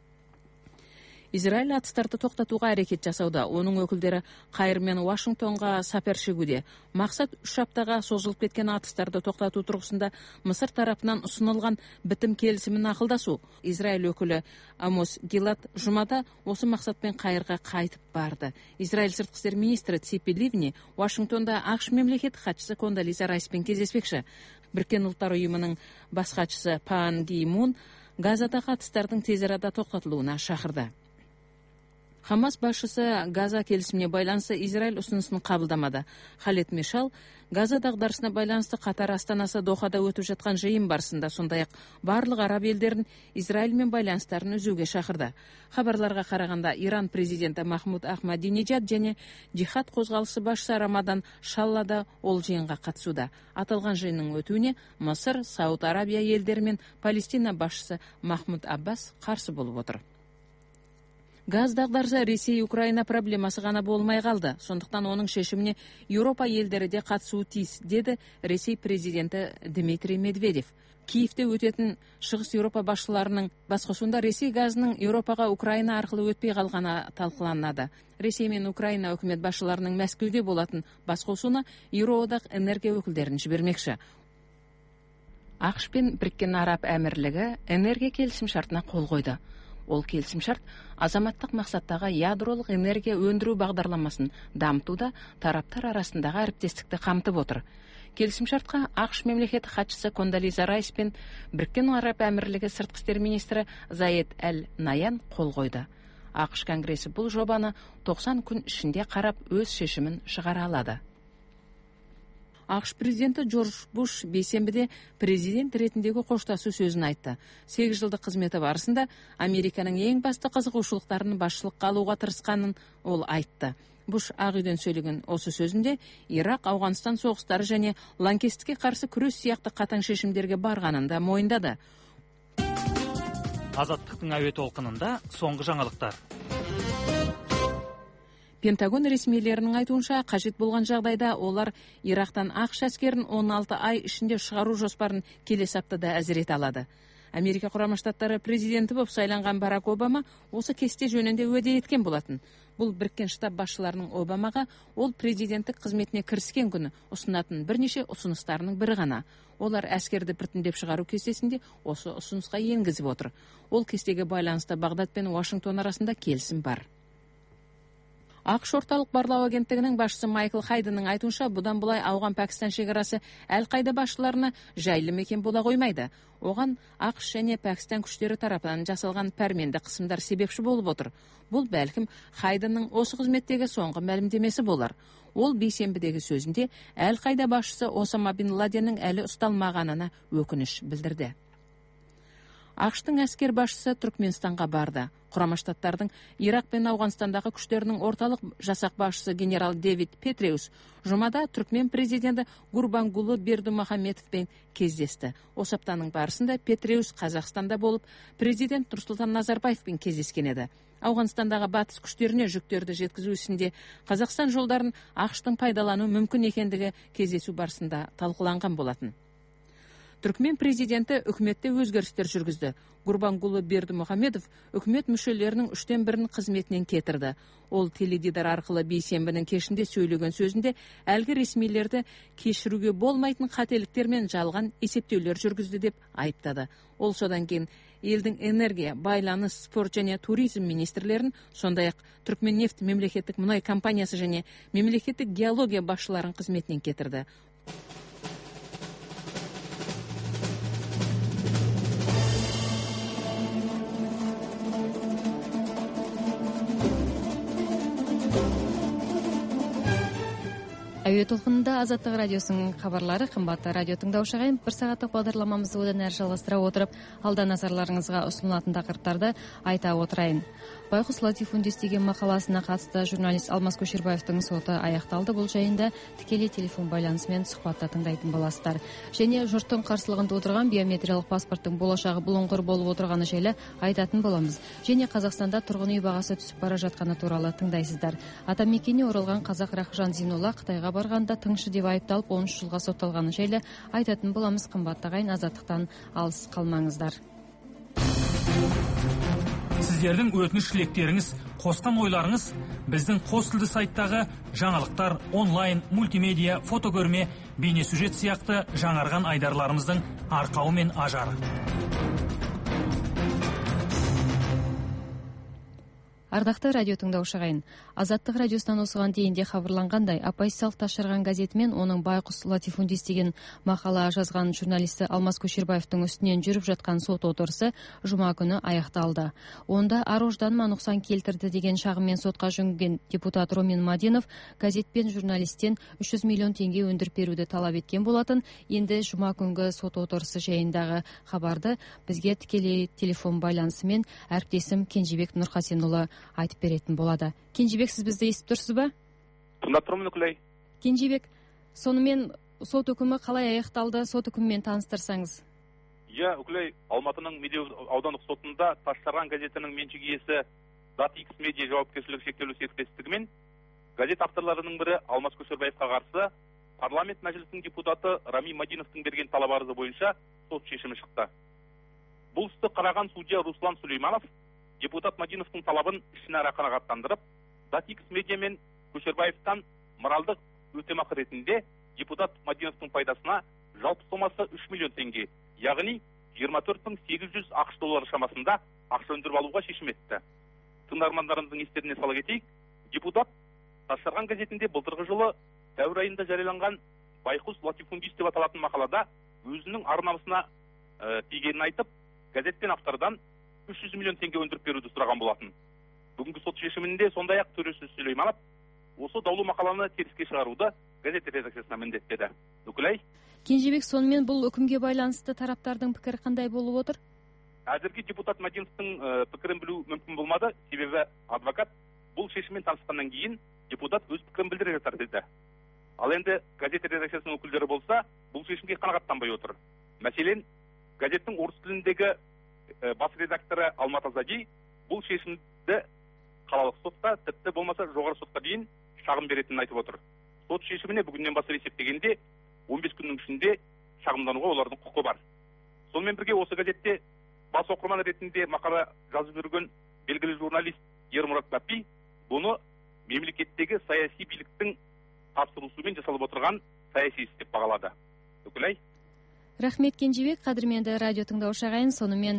Израиль атыстарды тоқтатуға әрекет жасауда. Оның өкілдері Қайыр мен Вашингтонға сапар шегуде. Мақсат үш аптаға созылып кеткен атыстарды тоқтату тұрғысында Мысыр тарапынан ұсынылған бітім келісімін ақылдасу. Израиль өкілі Амос Гилад жұмада осы мақсатпен Қайырға қайтып барды. Израиль сыртқы істер министрі Ципи Ливни Вашингтонда ақш мемлекеттік хатшысы Кондолиза Райспен кездеспекші. Біріккен ұлттар ұйымының бас хатшысы Пан Ги Мун Газадағы атыстардың тез арада тоқтатылуына шақырды. Хамас басшысы Газа келісіміне байланысты Израиль ұсынысын қабылдамады. Халет Мишал Газа дағдарысына байланысты Қатар астанасы Дохада өтіп жатқан жиын барысында сондай-ақ барлық араб елдерін Израильмен байланыстарын үзуге шақырды. Хабарларға қарағанда Иран президенті Махмуд Ахмадинеджад және джихад қозғалысы басшысы Рамадан Шаллада ол жиынға қатысуда. Аталған жиынның өтуіне Мысыр, Сауд Арабия елдері мен Палестина басшысы Махмуд Аббас қарсы болып отыр. Газ дағдарысы Ресей-Украина проблемасы ғана болмай қалды. Сондықтан оның шешіміне Еуропа елдері де қатысуы тиіс, деді Ресей президенті Дмитрий Медведев. Киевте өтетін Шығыс Еуропа басшыларының басқосуында Ресей газының Еуропаға Украина арқылы өтпей қалғаны талқыланады. Ресей мен Украина үкімет басшыларының Мәскеуде болатын басқосуына Еуроодақ энергия өкілдерін жібермекші. ақш пен Біріккен Араб Әмірлігі энергия келісім шартына қол қойды. Ол келісімшарт азаматтық мақсаттағы ядролық энергия өндіру бағдарламасын дамытуда тараптар арасындағы әріптестікті қамтып отыр. Келісімшартқа ақш мемлекеттік хатшысы Кондолиза Райс пен Біріккен Араб Әмірлігі сыртқы істер министрі Заед Әл Наян қол қойды. ақш конгресі бұл жобаны тоқсан күн ішінде қарап өз шешімін шығара алады. ақш президенті Джордж Буш бейсенбіде президент ретіндегі қоштасу сөзін айтты. сегіз жылдық қызметі барысында Американың ең басты қызығушылықтарын басшылыққа алуға тырысқанын ол айтты. Буш Ақ үйден сөйлеген осы сөзінде Ирақ, Ауғанстан соғыстары және лаңкестікке қарсы күрес сияқты қатаң шешімдерге барғанын да мойындады. Азаттықтың әуе толқынында соңғы жаңалықтар. Пентагон ресмилерінің айтуынша, қажет болған жағдайда олар Ирақтан ақш әскерін он алты ай ішінде шығару жоспарын келесі аптада әзірете алады. Америка Құрама Штаттары президенті болып сайланған Барак Обама осы кесте жөнінде уәде еткен болатын. Бұл Біріккен Штат басшыларының Обамаға ол президенттік қызметіне кіріскен күні ұсынатын бірнеше ұсыныстарының бірі ғана. Олар әскерді біртіндеп шығару кестесінде осы ұсынысқа енгізіп отыр. Ол кестеге байланысты Бағдад пен Вашингтон арасында келісім бар. АКШ орталық барлау агенттігінің басшысы Майкл Хайденның айтуынша, бұдан бұлай Ауған-Пәкістан шекарасы Әл-Қайда басшыларына жайлы мекен бола қоймайды. Оған АКШ және Пәкістан күштері тарапынан жасалған пәрменді қысымдар себепші болып отыр. Бұл бәлкім Хайденның осы қызметтегі соңғы мәлімдемесі болар. Ол бейсенбідегі сөзінде Әл-Қайда басшысы Осама бин Ладеннің әлі ұсталмағанына өкініш білдірді. АКШ-тың әскер басшысы Түркменстанға барды. Құрама Штаттардың Ирак пен Ауғанстандағы күштерінің орталық жасақ басшысы генерал Дэвид Петреус жұмада Түркмен президенті Гурбангулы Бердімұхамедовпен кездесті. Осы аптаның барысында Петреус Қазақстанда болып, президент Нұрсұлтан Назарбаевпен кездескен еді. Ауғанстандағы батыс күштеріне жүктерді жеткізу ісінде Қазақстан жолдарын АКШ-тың пайдалану мүмкін екендігі кездесу барысында талқыланған болатын. Түркмен президенті үкіметте өзгерістер жүргізді. Гурбангулы Бердімұхамедов үкімет мүшелерінің үштен бірін қызметінен кетірді. Ол теледидар арқылы бейсенбінің кешінде сөйлеген сөзінде әлгі ресмилерді кешіруге болмайтын қателіктер мен жалған есептеулер жүргізді деп айыптады. Ол содан кейін елдің энергия, байланыс, спорт және туризм министрлерін, сондай-ақ Түркменнефть мемлекеттік мұнай компаниясы және мемлекеттік геология басшыларын қызметінен кетірді. Әуе толқынында Азаттық радиосының хабарлары. Қымбатты радио тыңдаушы ағайын, бір сағаттық бағдарламамызды одан әрі жалғастыра отырып, алда назарларыңызға ұсынылатын тақырыптарды айта отырайын. Байқұс Латифундис деген мақаласына қатысты журналист Алмас Көшербаевтың соты аяқталды. Бұл жайында тікелей телефон байланысымен сұхбатта тыңдайтын боласыздар. Және жұрттың қарсылығында отырған биометриялық паспорттың болашағы бұлыңғыр болып отырғаны жайлы айтатын боламыз. Және Қазақстанда тұрғын үй бағасы түсіп бара жатқаны туралы тыңдайсыздар. Атамекеніне оралған қазақ Рахжан Зейнолла Қытайға барғанда тыңшы деп айыпталып он үш жылға сотталғаны жайлы айтатын боламыз. Қымбатты ағайын, Азаттықтан алыс қалмаңыздар. Сіздердің өтініш тілектеріңіз, қосқан ойларыңыз біздің қос тілді сайттағы жаңалықтар, онлайн, мультимедиа, фотокөрме, бейнесюжет сияқты жаңарған айдарларымыздың арқауы мен ажары. Ардақты радио тыңдаушы ағайын, Азаттық радиосынан осыған дейінде хабарланғандай, оппозициялық тасжарған газеті мен оның Байқұс Латифундис деген мақала жазған журналисті Алмас Көшербаевтың үстінен жүріп жатқан сот отырысы жұма күні аяқталды. Онда ар-ожданыма нұқсан келтірді деген шағыммен сотқа жүгінген депутат Ромин Мадинов газет пен журналистен үш жүз миллион теңге өндіріп беруді талап еткен болатын. Енді жұма күнгі сот отырысы жайындағы хабарды бізге тікелей телефон байланысымен әріптесім Кенжебек Нұрхасенұлы айтып беретін болады. Кенжебек, сіз бізді естіп тұрсыз ба? Тыңдап тұрмын, Үкілей. Кенжебек, сонымен сот үкімі қалай аяқталды? Сот үкімімен таныстырсаңыз. Иә, Үкілей, Алматының Медеу аудандық сотында Тасжарған газетінің меншік иесі Датикс медиа жауапкершілігі шектеулі серіктестігімен газет авторларының бірі Алмас Көшербаевқа қарсы парламент мәжілісінің депутаты Рами Мадиновтың берген талап арызы бойынша сот шешімі шықты. Бұл істі қараған судья Руслан Сулейманов депутат Мадиновтың талабын ішінара қанағаттандырып, Датикс медиа мен Көшербаевтан моральдық өтемақы ретінде депутат Мадиновтың пайдасына жалпы сомасы үш миллион теңге, яғни жиырма төрт мың сегіз жүз ақш доллары шамасында ақша өндіріп алуға шешім етті. Тыңдармандарымыздың естеріне сала кетейік, депутат Тасжарған газетінде былтырғы жылы сәуір айында жарияланған Байқұс Латифундис деп аталатын мақалада өзінің ар-намысына ә, тигенін айтып, газет пен автордан үш жүз миллион теңге өндіріп беруді сұраған болатын. Бүгінгі сот шешімінде сондай-ақ төресі Сулейманов осы даулы мақаланы теріске шығаруды газет редакциясына міндеттеді. Үкілей. Кенжебек, сонымен бұл үкімге байланысты тараптардың пікірі қандай болып отыр? Әзірге депутат Мадиновтың ә, пікірін білу мүмкін болмады, себебі адвокат бұл шешіммен танысқаннан кейін депутат өз пікірін білдіре жатар деді. Ал енді газет редакциясының өкілдері болса, бұл шешімге қанағаттанбай отыр. Мәселен, газеттің орыс тіліндегі бас редакторы Алмат Азади бұл шешімді қалалық сотқа, тіпті болмаса жоғары сотқа дейін шағым беретінін айтып отыр. Сот шешіміне бүгіннен бастап есептегенде он бес күннің ішінде шағымдануға олардың құқы бар. Сонымен бірге осы газетте бас оқырман ретінде мақала жазып жүрген белгілі журналист Ермұрат Бапи бұны мемлекеттегі саяси биліктің тапсырысымен жасалып отырған саяси іс деп бағалады. Үкілей. Рахмет, Кенжебек. Қадірменді радио тыңдаушы ағайын, сонымен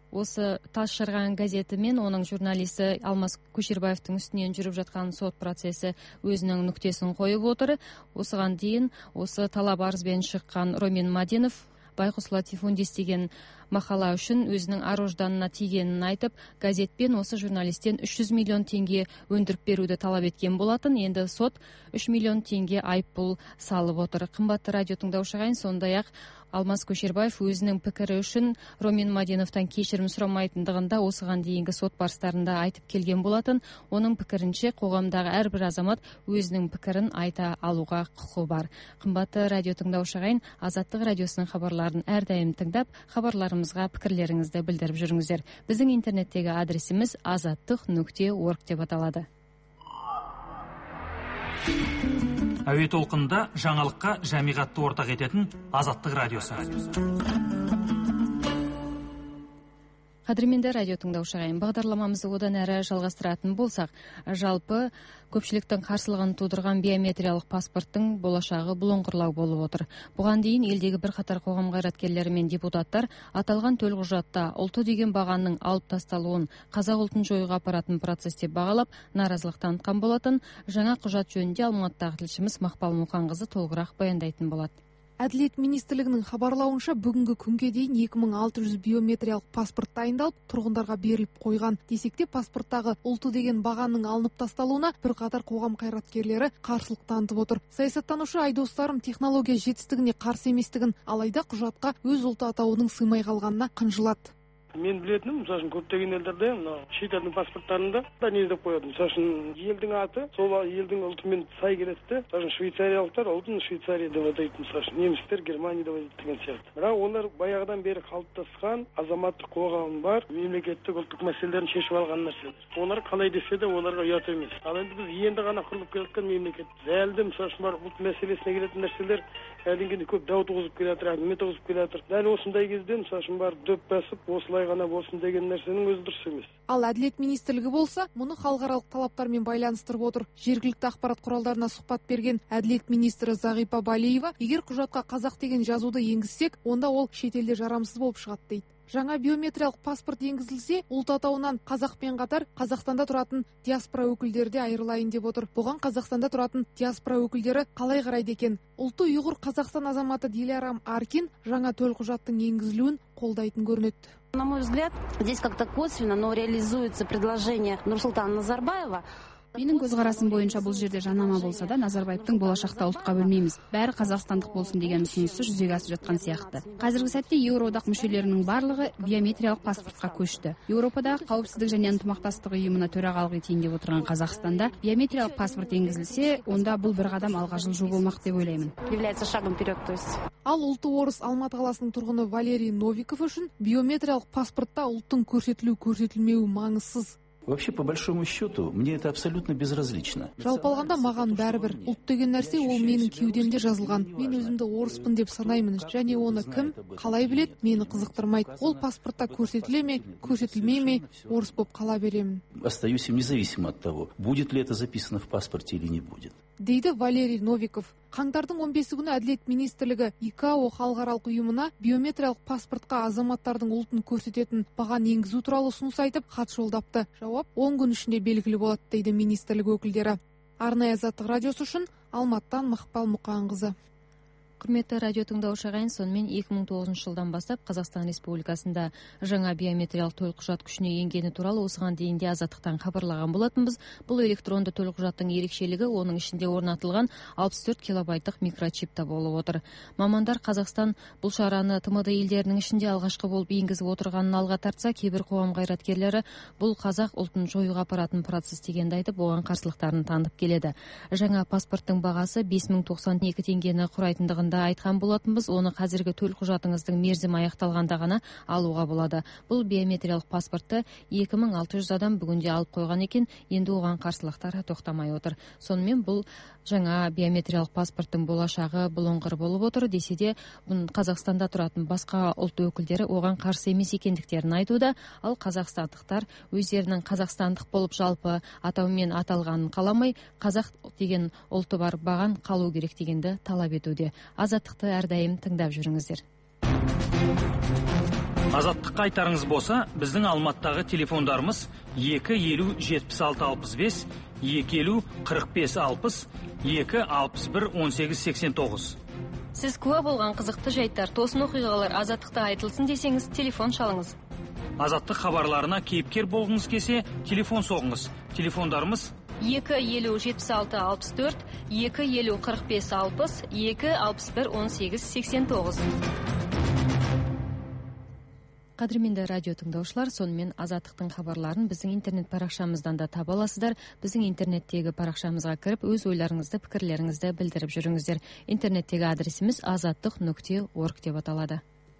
осы Тас Шырған газеті мен оның журналисті Алмас Көшербаевтың үстінен жүріп жатқан сот процесі өзінің нүктесін қойып отыр. Осыған дейін осы талап арызбен шыққан Ромин Мадинов Байқұс Латифундис деген мақала үшін өзінің ар-ожданына тигенін айтып, газетпен осы журналистен үш жүз миллион теңге өндіріп беруді талап еткен болатын. Енді сот үш миллион теңге айыппұл салып отыр. Қымбатты радио тыңдаушы ағайын, сондай-ақ Алмас Көшербаев өзінің пікірі үшін Ромин Мадиновтан кешірім сұрамайтындығында осыған дейінгі сот барыстарында айтып келген болатын. Оның пікірінше қоғамдағы әрбір азамат өзінің пікірін айта алуға құқы бар. Қымбатты радио тыңдаушы ағайын, Азаттық радиосының хабарларын әрдайым тыңдап, хабарларымызға пікірлеріңізді білдіріп жүріңіздер. Біздің интернеттегі адресіміз азаттық нүкте орг деп аталады. Әуе толқынында жаңалыққа жамиғатты ортақ ететін Азаттық радиосы. Қадірменді радио тыңдаушы ағайын, бағдарламамызды одан әрі жалғастыратын болсақ, жалпы көпшіліктің қарсылығын тудырған биометриялық паспорттың болашағы бұлыңғырлау болып отыр. Бұған дейін елдегі бірқатар қоғам қайраткерлері мен депутаттар аталған төлқұжатта ұлты деген бағанның алып тасталуын, қазақ ұлтын жоюға апаратын процесс деп бағалап, наразылық танытқан болатын. Жаңа құжат жөнінде Алматыдағы тілшіміз Мақпал Мұқанқызы толығырақ баяндайтын болады. Әділет министрлігінің хабарлауынша бүгінгі күнге дейін екі мың алты жүз биометриялық паспорт дайындалып, тұрғындарға беріліп қойған. Десек те паспорттағы ұлты деген бағанның алынып тасталуына бірқатар қоғам қайраткерлері қарсылық танытып отыр. Саясаттанушы Айдостарым технология жетістігіне қарсы еместігін, алайда құжатқа өз ұлты атауының сыймай қалғанына қынжылады. Мен білетінім, мысалы үшін көптеген елдерде мынау шет елдің паспорттарында да не деп қояды. Мысалы үшін елдің аты сол елдің ұлтымен сай келеді де. Мысалы үшін швейцариялықтар ұлтын Швейцария деп атайды, мысалы үшін немістер Германия деп атайды деген сияқты. Бірақ олар баяғыдан бері қалыптасқан азаматтық қоғам бар, мемлекеттік ұлттық мәселелерін шешіп алған нәрселер. Олар қалай десе де оларға ұят емес. Ал енді біз енді ғана құрылып келе жатқан мемлекет. Әлде мысалы үшін бар ұлт мәселесіне келетін нәрселер әлденгенде көп дау туғызып келе жатыр, әңгіме туғызып келе жатыр. Дәл осындай кезде мысалы үшін бар дөп басып осылай ғана болсын деген нәрсенің өзі дұрыс емес. Ал Әділет министрлігі болса, мұны халықаралық талаптармен байланыстырып отыр. Жергілікті ақпарат құралдарына сұхбат берген Әділет министрі Зағипа Балиева, егер құжатқа қазақ деген жазуды енгізсек, онда ол шетелде жарамсыз болып шығады дейді. Жаңа биометриялық паспорт енгізілсе, ұлт атауынан қазақпен қатар Қазақстанда тұратын диаспора өкілдері де айырылайын деп отыр. Бұған Қазақстанда тұратын диаспора өкілдері қалай қарайды екен? Ұлты ұйғыр Қазақстан азаматы Дилярам Аркин жаңа төлқұжаттың енгізілуін қолдайтын көрінеді. На мой взгляд, здесь как-то косвенно, но реализуется предложение Нурсултана Назарбаева. Менің көзқарасым бойынша бұл жерде жанама болса да, Назарбаевтың болашақта ұлтқа бөлмейміз, бәрі қазақстандық болсын деген ұсынысы жүзеге асып жатқан сияқты. Қазіргі сәтте Еуроодақ мүшелерінің барлығы биометриялық паспортқа көшті. Еуропадағы қауіпсіздік және ынтымақтастық ұйымына төрағалық етейін деп отырған Қазақстанда биометриялық паспорт енгізілсе, онда бұл бір қадам алға жылжу болмақ деп ойлаймын. Является шагом вперед, то есть. Ал ұлты орыс Алматы қаласының тұрғыны Валерий Новиков үшін биометриялық паспортта ұлттың көрсетілу көрсетілмеуі маңызсыз. Вообще, по большому счету, мне это абсолютно безразлично. Жалпы алғанда маған бәрібір. Ұлт деген нәрсе ол менің кеудемде жазылған. Мен өзімді орыспын деп санаймын, және оны кім қалай білет, мені қызықтырмайды. Ол паспортта көрсетіле ме, көрсетілмей ме, орыс болып қала беремін. Остаюсь им независимо от того, будет ли это записано в паспорте или не будет. Дейді Валерий Новиков. Қаңтардың он бесі күні Әділет министрлігі ИКАО халықаралық ұйымына биометриялық паспортқа азаматтардың ұлтын көрсететін баған енгізу туралы ұсыныс айтып, хат жолдапты. Жауап он күн ішінде белгілі болады, дейді министрлік өкілдері. Арнайы Азаттық радиосы үшін Алматыдан Мақпал Мұқанқызы. Құрметті радио тыңдаушы ағайын, сонымен екі мың тоғызыншы жылдан бастап Қазақстан Республикасында жаңа биометриялық төлқұжат күшіне енгені туралы осыған дейін де Азаттықтан хабарлаған болатынбыз. Бұл электронды төлқұжаттың ерекшелігі оның ішінде орнатылған алпыс төрт килобайттық микрочипта болып отыр. Мамандар Қазақстан бұл шараны ТМД елдерінің ішінде алғашқы болып енгізіп отырғанын алға тартса, кейбір қоғам қайраткерлері бұл қазақ ұлтын жоюға апаратын процесс дегенді айтып, оған қарсылықтарын танытып келеді. Жаңа паспорттың бағасы бес мың тоқсан екі теңгені құрайтындығын айтқан болатынбыз. Оны қазіргі төлқұжатыңыздың мерзімі аяқталғанда ғана алуға болады. Бұл биометриялық паспортты екі мың алты жүз адам бүгінде алып қойған екен, енді оған қарсылықтар тоқтамай отыр. Сонымен бұл жаңа биометриялық паспорттың болашағы бұлыңғыр болып отыр десе де, Қазақстанда тұратын басқа ұлт өкілдері оған қарсы емес екендіктерін айтуда. Ал қазақстандықтар өздерінің қазақстандық болып жалпы атаумен аталғанын қаламай, қазақ деген ұлты бар баған қалу керек дегенді талап етуде. Азаттықты әрдайым тыңдап жүріңіздер. Азаттыққа айтарыңыз болса, біздің Алматыдағы телефондарымыз екі елу жетпіс алты алпыс бес, екі елу қырық бес алпыс, екі алпыс бір он сегіз сексен тоғыз. Сіз куә болған қызықты жайттар, тосын оқиғалар Азаттықта айтылсын десеңіз, телефон шалыңыз. Азаттық хабарларына кейіпкер болғыңыз келсе, телефон соғыңыз. Телефондарымыз екі елу жетпіс алты алпыс төрт, екі елу қырық бес алпыс, екі алпыс бір он сегіз сексен тоғыз. Қадірменді радио тыңдаушылар, сонымен Азаттықтың хабарларын біздің интернет парақшамыздан да таба аласыздар. Біздің интернеттегі парақшамызға кіріп, өз ойларыңызды, пікірлеріңізді білдіріп жүріңіздер. Интернеттегі адресіміз азаттық нүкте орг деп аталады.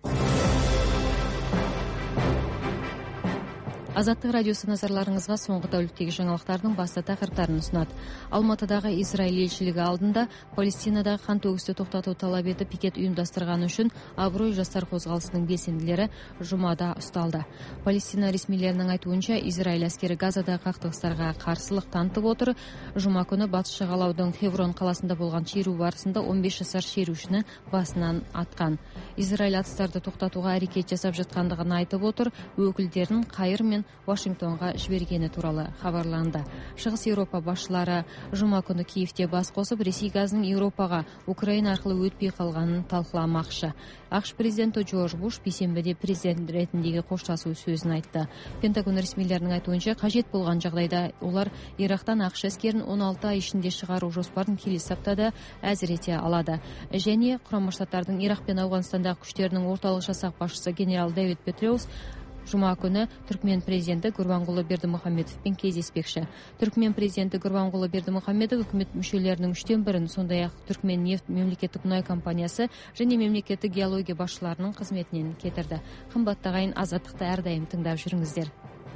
Азаттық радиосы назарларыңызға соңғы тәуліктегі жаңалықтардың басты тақырыптарын ұсынады. Алматыдағы Израиль елшілігі алдында Палестинадағы қантөгісті тоқтату талап етіп пикет ұйымдастырғаны үшін абырой жастар қозғалысының белсенділері жұмада ұсталды. Палестина ресмилерінің айтуынша, Израиль әскері Газадағы қақтығыстарға қарсылық танытып отыр. Жұма күні батыс жағалаудың Хеврон қаласында болған шеру барысында он бес жасар шерушіні басынан атқан. Израиль атыстарды тоқтатуға әрекет жасап жатқандығын айтып отыр. Өкілдерін Қайыр мен Вашингтонға жібергені туралы хабарланды. Шығыс Еуропа басшылары жұма күні Киевте бас қосып, Ресей газының Еуропаға, Украина арқылы өтпей қалғанын талқыламақшы. ақш президенті Джордж Буш бейсенбіде президент ретіндегі қоштасу сөзін айтты. Пентагон ресмилерінің айтуынша, қажет болған жағдайда олар Ирактан ақш әскерін он алты ай ішінде шығару жоспарын келесі аптада әзірете алады. Және Құрама Штаттардың Ирак пен Ауғанстандағы күштерінің орталық жасақ басшысы генерал Дэвид Петреус жұма күні Түркмен президенті Гурбангулы Бердімұхамедовпен кездеспекші. Түркмен президенті Гурбангулы Бердімұхамедов үкімет мүшелерінің үштен бірін, сондай-ақ Түркмен нефт мемлекеттік мұнай компаниясы және мемлекеттік геология басшыларының қызметінен кетірді. Қымбатты ағайын, Азаттықты әрдайым тыңдап жүріңіздер.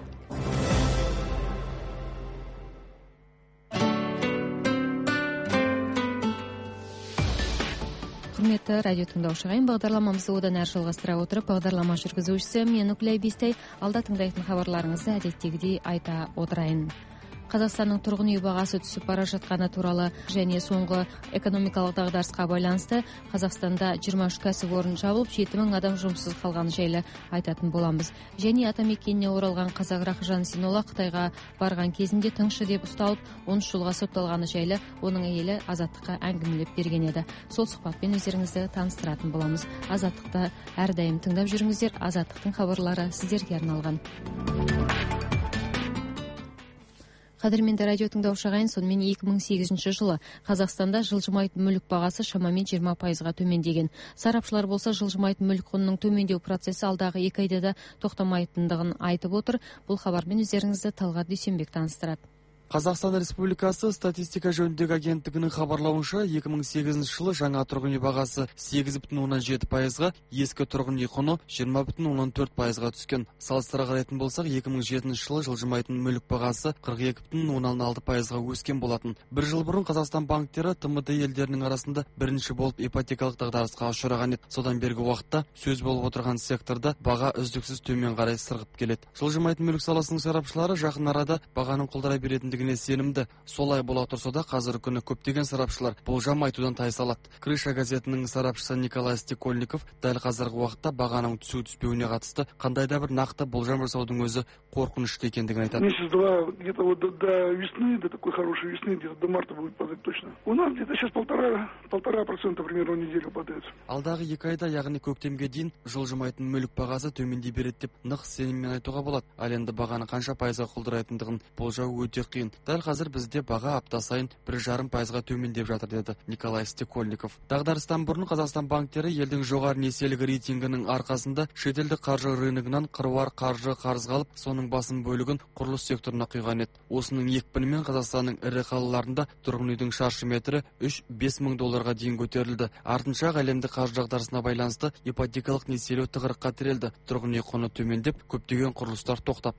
Құрметті радио тыңдаушы ағайын, бағдарламамызды одан әрі жалғастыра отырып, бағдарлама жүргізушісі мен Нүкләй Бестай, алда тыңдайтын хабарларыңызды әдеттегідей айта отырайын. Қазақстанның тұрғын үй бағасы түсіп бара жатқаны туралы және соңғы экономикалық дағдарысқа байланысты Қазақстанда жиырма үш кәсіпорын жабылып, жеті мың адам жұмыссыз қалғаны жайлы айтатын боламыз. Және атамекеніне оралған қазақ Рақжан Зейнолла Қытайға барған кезінде тыңшы деп ұсталып, он үш жылға сотталғаны жайлы оның әйелі Азаттыққа әңгімелеп берген еді. Сол сұхбатпен өздеріңізді таныстыратын боламыз. Азаттықты әрдайым тыңдап жүріңіздер. Азаттықтың хабарлары сіздерге арналған. Қадірменді радио тыңдаушы ағайын, сонымен екі мың сегізінші жылы Қазақстанда жылжымайтын мүлік бағасы шамамен жиырма пайызға төмендеген. Сарапшылар болса, жылжымайтын мүлік құнының төмендеу процесі алдағы екі айда да тоқтамайтындығын айтып отыр. Бұл хабармен өздеріңізді Талғат Дүйсенбек таныстырады. Қазақстан Республикасы статистика жөніндегі агенттігінің хабарлауынша, екі мың сегізінші жылы жаңа тұрғын үй бағасы сегіз бүтін оннан жеті пайызға, ескі тұрғын үй құны жиырма бүтін оннан төрт пайызға түскен. Салыстыра қарайтын болсақ, екі мың жетінші жылы жылжымайтын мүлік бағасы қырық екі бүтін оннан алты пайызға өскен болатын. Бір жыл бұрын Қазақстан банктері Т М Д елдерінің арасында бірінші болып ипотекалық дағдарысқа ұшыраған еді. Содан бергі уақытта сөз болып отырған секторда баға үздіксіз төмен қарай сырғып келеді. Жылжымайтын мүлік саласының сарапшылары жақын арада бағаның құлдырай беретіндігін сенімді. Солай бола тұрса да, қазіргі күні көптеген сарапшылар болжам айтудан тайсалады. Крыша газетінің сарапшысы Николай Стекольников дәл қазіргі уақытта бағаның түсу түспеуіне қатысты қандай да бір нақты болжам жасаудың өзі қорқынышты екендігін айтады. Месяц-два, где-то вот до, до весны, до такой хорошей весны, где-то до марта будет падать точно. У нас где-то сейчас полтора, полтора процента примерно в неделю падает. Алдағы екі айда, яғни көктемге дейін жылжымайтын мүлік бағасы төмендей береді деп нық сеніммен айтуға болады. Ал енді бағаны қанша пайызға құлдырайтындығын болжау өте қиын. Дәл қазір бізде баға апта сайын бір жарым пайызға төмендеп жатыр, деді Николай Стекольников. Дағдарыстан бұрын Қазақстан банктері елдің жоғары несиелік рейтингінің арқасында шетелдік қаржы рыногынан қыруар қаржы қарызға алып, соның басым бөлігін құрылыс секторына құйған еді. Осының екпінімен Қазақстанның ірі қалаларында тұрғын үйдің шаршы метрі үш бес мың долларға дейін көтерілді. Артынша әлемдік қаржы дағдарысына байланысты ипотекалық несиелеу тығырыққа тірелді. Тұрғын үй құны төмендеп, көптеген құрылыстар тоқтап қалды.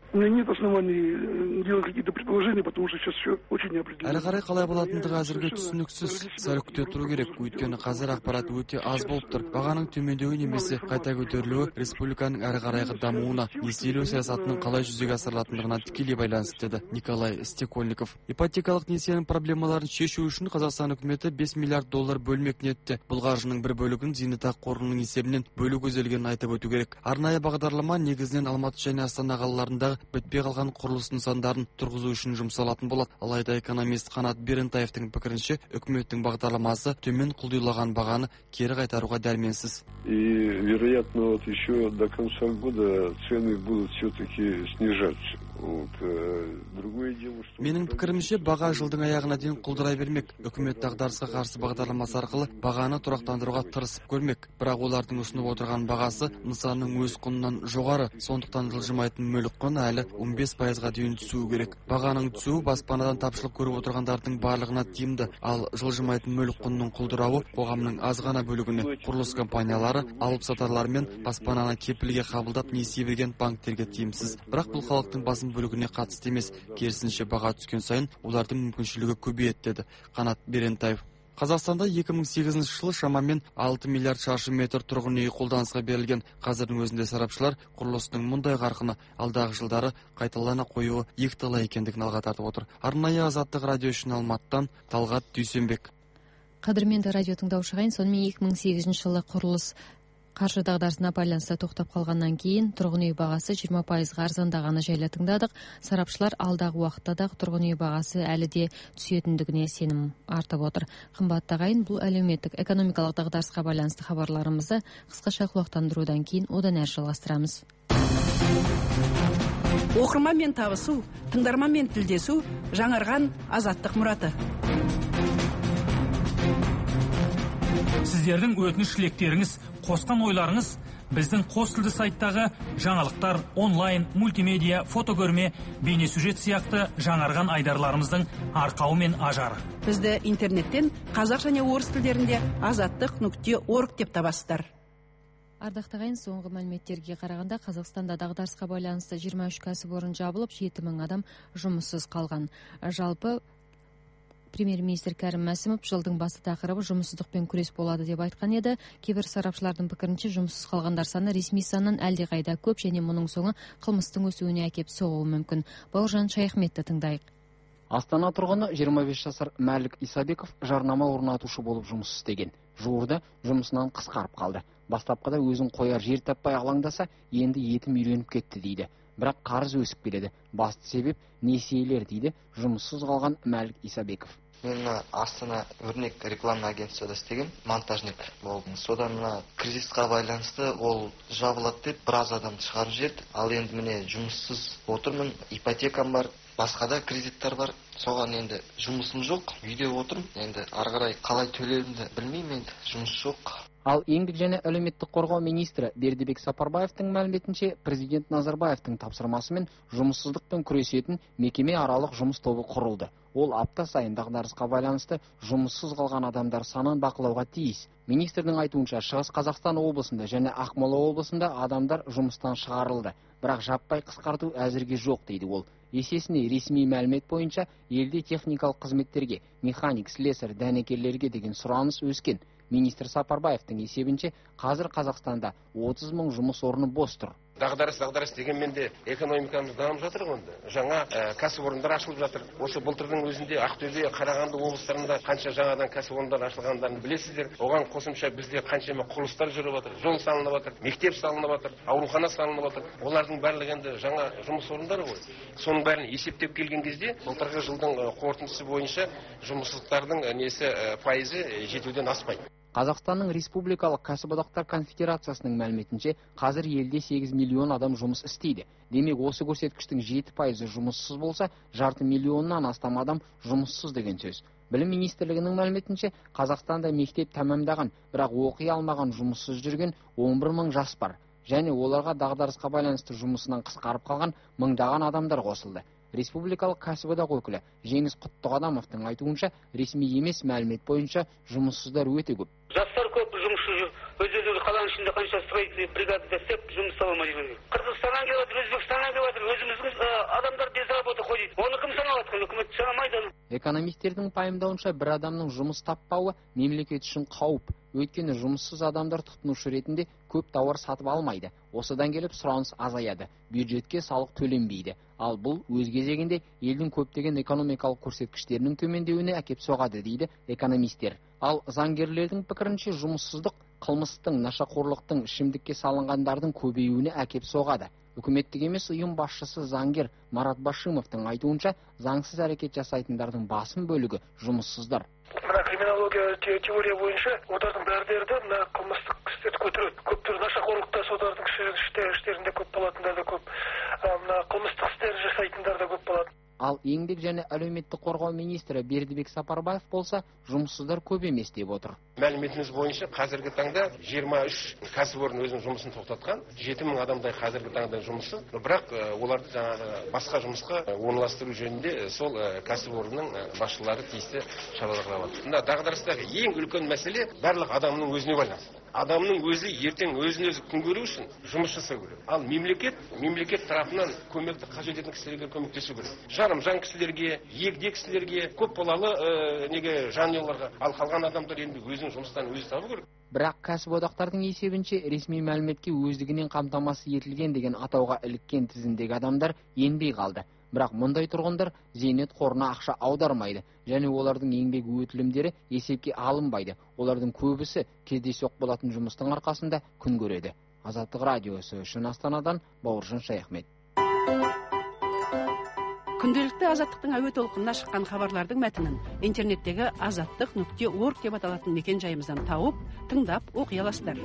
У меня нет оснований делать какие-то предположения, потому что сейчас все очень неопределенно. Әрі қарай қалай болатындығы әзірге түсініксіз. Сәл күте тұру керек, өйткені қазір ақпарат өте аз болып тұр. Бағаның төмендеуі немесе қайта көтерілуі республиканың әрі қарайғы дамуына, несиелеу саясатының қалай жүзеге асырылатындығына тікелей байланысты деді Николай Стекольников. Ипотекалық несиенің проблемаларын шешу үшін Қазақстан үкіметі бес миллиард доллар бөлмек ниетте. Бұл қаржының бір бөлігін зейнетақы қорының есебінен бөлу көзделгенін айтып өту керек. Арнайы бағдарлама негізінен Алматы және Астана қалаларындағы бітпей қалған құрылыс нысандарын тұрғызу үшін жұмсалатын болады. Алайда экономист Қанат Берентаевтың пікірінше, үкіметтің бағдарламасы төмен құлдилаған бағаны кері қайтаруға дәрменсіз. И, вероятно, вот еще до конца года цены будут все-таки снижаться. Вот. Другое дело, что... Менің пікірімше, баға жылдың аяғына дейін құлдырай бермек. Үкімет дағдарысқа қарсы бағдарламасы арқылы бағаны тұрақтандыруға тырысып көрмек. Бірақ олардың ұсынып отырған бағасы нысанның өз құнынан жоғары, сондықтан жылжымайтын мүлік құны әлі он бес пайызға дейін түсуі керек. Бағаның түсуі баспанадан тапшылық көріп отырғандардың барлығына тиімді, ал жылжымайтын мүлік құнының құлдырауы қоғамның аз ғана бөлігіне, құрылыс компаниялары, алып сатарлар мен баспананы кепілге қабылдап несие берген банктерге тиімсіз. Бірақ бұл халықтың басым бөлігіне қатысты емес, керісінше баға түскен сайын олардың мүмкіншілігі көбейеді деді Қанат Берентаев. Қазақстанда екі мың сегізінші жылы шамамен алты миллиард шаршы метр тұрғын үй қолданысқа берілген. Қазірдің өзінде сарапшылар құрылысының мұндай қарқыны алдағы жылдары қайталана қоюы екіталай екендігін алға тартып отыр. Арнайы Азаттық радио үшін Алматыдан Талғат Дүйсенбек. Қадірменді радио тыңдаушыға, сонымен екі мың сегізінші жылы құрылыс қаржы дағдарысына байланысты тоқтап қалғаннан кейін тұрғын үй бағасы жиырма пайызға арзандағаны жайлы тыңдадық. Сарапшылар алдағы уақытта да тұрғын үй бағасы әлі де түсетіндігіне сенім артып отыр. Қымбатты ағайын, бұл әлеуметтік экономикалық дағдарысқа байланысты хабарларымызды қысқаша құлақтандырудан кейін одан әрі жалғастырамыз. Оқырманмен табысу, тыңдарманмен тілдесу, жаңарған азаттық мұраты. Сіздердің өтініш тілектеріңіз, қосқан ойларыңыз біздің қос тілді сайттағы жаңалықтар, онлайн, мультимедиа, фотокөрме, бейнесюжет сияқты жаңарған айдарларымыздың арқауы мен ажары. Бізді интернеттен қазақ және орыс тілдерінде азаттық нүкте орг деп табасыздар. Ардақты ағайын, соңғы мәліметтерге қарағанда Қазақстанда дағдарысқа байланысты жиырма үш кәсіпорын жабылып, жеті мың адам жұмыссыз қалған. Жалпы Премьер-министр Кәрім Мәсімов жылдың басты тақырыбы жұмыссыздықпен күрес болады деп айтқан еді. Кейбір сарапшылардың пікірінше жұмыссыз қалғандар саны ресми саннан әлдеқайда көп және мұның соңы қылмыстың өсуіне әкеп соғуы мүмкін. Бауыржан Шаяхметті тыңдайық. Астана тұрғыны жиырма бес жасар Мәлік Исабеков жарнама орнатушы болып жұмыс істеген. Жуырда жұмысынан қысқарып қалды. Бастапқыда өзін қояр жер таппай алаңдаса, енді етім үйреніп кетті дейді. Бірақ қарыз өсіп келеді. Басты себеп несиелер дейді жұмыссыз қалған Мәлік Исабеков. Мен Астана өрнек реклама агенцияда істеген, монтажник болдым. Содан мына кризисқа байланысты ол жабылады деп біраз адам шығарып жіберді. Ал енді міне жұмыссыз отырмын, ипотекам бар, басқа да кредиттер бар. Соған енді жұмысым жоқ, үйде отырмын. Енді ары қарай қалай төлеуімді білмеймін, енді жұмыс жоқ. Ал еңбек және әлеуметтік қорғау министрі Бердібек Сапарбаевтың мәліметінше, президент Назарбаевтың тапсырмасымен жұмыссыздықпен күресетін мекеме аралық жұмыс тобы құрылды. Ол апта сайын дағдарысқа байланысты жұмыссыз қалған адамдар санын бақылауға тиіс. Министрдің айтуынша, Шығыс Қазақстан облысында және Ақмола облысында адамдар жұмыстан шығарылды. Бірақ жаппай қысқарту әзірге жоқ дейді ол. Есесіне ресми мәлімет бойынша елде техникалық қызметтерге, механик, слесарь, дәнекерлерге деген сұраныс өскен. Министр Сапарбаевтың есебінше қазір Қазақстанда отыз мың жұмыс орны бос тұр. Дағдарыс, дағдарыс дегенмен де экономикамыз дамып жатыр онда. Жаңа ә, кәсіпорындар ашылып жатыр. Осы былтырдың өзінде Ақтөбе, Қарағанды облыстарында қанша жаңадан кәсіпорындар ашылғандарын білесіздер. Оған қосымша бізде қаншама құрылыстар жүріп жатыр. Жол салынып жатыр, мектеп салынып жатыр, аурухана салынып жатыр. Олардың барлығы енді жаңа жұмыс орындары ғой. Соның бәрін есептеп келген кезде былтырғы жылдың қорытындысы бойынша жұмыссыздықтардың несі пайызы жетуден аспайды. Қазақстанның Республикалық кәсіподақтар конфедерациясының мәліметінше, қазір елде сегіз миллион адам жұмыс істейді. Демек, осы көрсеткіштің жеті пайызы жұмыссыз болса, жарты миллионнан астам адам жұмыссыз деген сөз. Білім министрлігінің мәліметінше, Қазақстанда мектеп тәмамдаған, бірақ оқи алмаған жұмыссыз жүрген он бір мың жас бар. Және оларға дағдарысқа байланысты жұмысынан қысқарып қалған мыңдаған адамдар қосылды. Республикалық кәсіподақ өкілі Жеңіс Құттықадамовтың айтуынша, ресми емес мәлімет бойынша жұмыссыздар өте көп. Жастар көп, жұмысшы жоқ. Өздеріңіз қаланың ішінде қанша строительный бригада істеп, жұмыс таба алмай жүр. Қырғызстаннан келіп жатыр, Өзбекстаннан келіп жатыр, өзіміздің жарамайды. Экономистердің пайымдауынша бір адамның жұмыс таппауы мемлекет үшін қауіп. Өйткені жұмыссыз адамдар тұтынушы ретінде көп тауар сатып алмайды. Осыдан келіп сұраныс азаяды. Бюджетке салық төленбейді. Ал бұл өз кезегінде елдің көптеген экономикалық көрсеткіштерінің төмендеуіне әкеп соғады дейді экономистер. Ал заңгерлердің пікірінше жұмыссыздық қылмыстың, нашақорлықтың, ішімдікке салынғандардың көбеюіне әкеп соғады. Үкіметтік емес ұйым басшысы заңгер Марат Башимовтың айтуынша, заңсыз әрекет жасайтындардың басым бөлігі жұмыссыздар. Мына криминология теория бойынша олардың бәрдері мына қылмыстық істерді көтереді. Көптері нашақорлықта содардың іштерінде көп болатындар да көп, мына қылмыстық істер жасайтындар да көп болады. Ал еңбек және әлеуметтік қорғау министрі Бердібек Сапарбаев болса, жұмыссыздар көп емес деп отыр. Мәліметіміз бойынша қазіргі таңда жиырма үш кәсіпорын өзінің жұмысын тоқтатқан, жеті мың адамдай қазіргі таңда жұмыссыз. Бірақ оларды жаңағы басқа жұмысқа орналастыру жөнінде сол кәсіпорынның басшылары тиісті шаралар қабылдап. Мына дағдарыстағы ең үлкен мәселе барлық адамның өзіне байланысты. Адамның өзі ертең өзін өзі күн көру үшін жұмыс жасау керек. Ал мемлекет, мемлекет тарапынан көмекті қажет ететін кісілерге көмектесу керек. Жарым-жан кісілерге, егде кісілерге, көп балалы ә, неге жанұяларға, ал қалған адамдар енді өзінің жұмыстан өзі табу керек. Бірақ кәсіподақтардың есебінше ресми мәліметке өздігінен қамтамасыз етілген деген атауға іліккен тізімдегі адамдар енбей қалды. Бірақ мұндай тұрғындар зейнет қорына ақша аудармайды, және олардың еңбек өтілімдері есепке алынбайды. Олардың көбісі кездейсоқ болатын жұмыстың арқасында күн көреді. Азаттық радиосы үшін Астанадан Бауыржан Шаяхмет. Күнделікті Азаттықтың әуе толқынына шыққан хабарлардың мәтінін интернеттегі азаттық нүкте орг деп аталатын мекен жайымыздан тауып, тыңдап оқи аласыздар.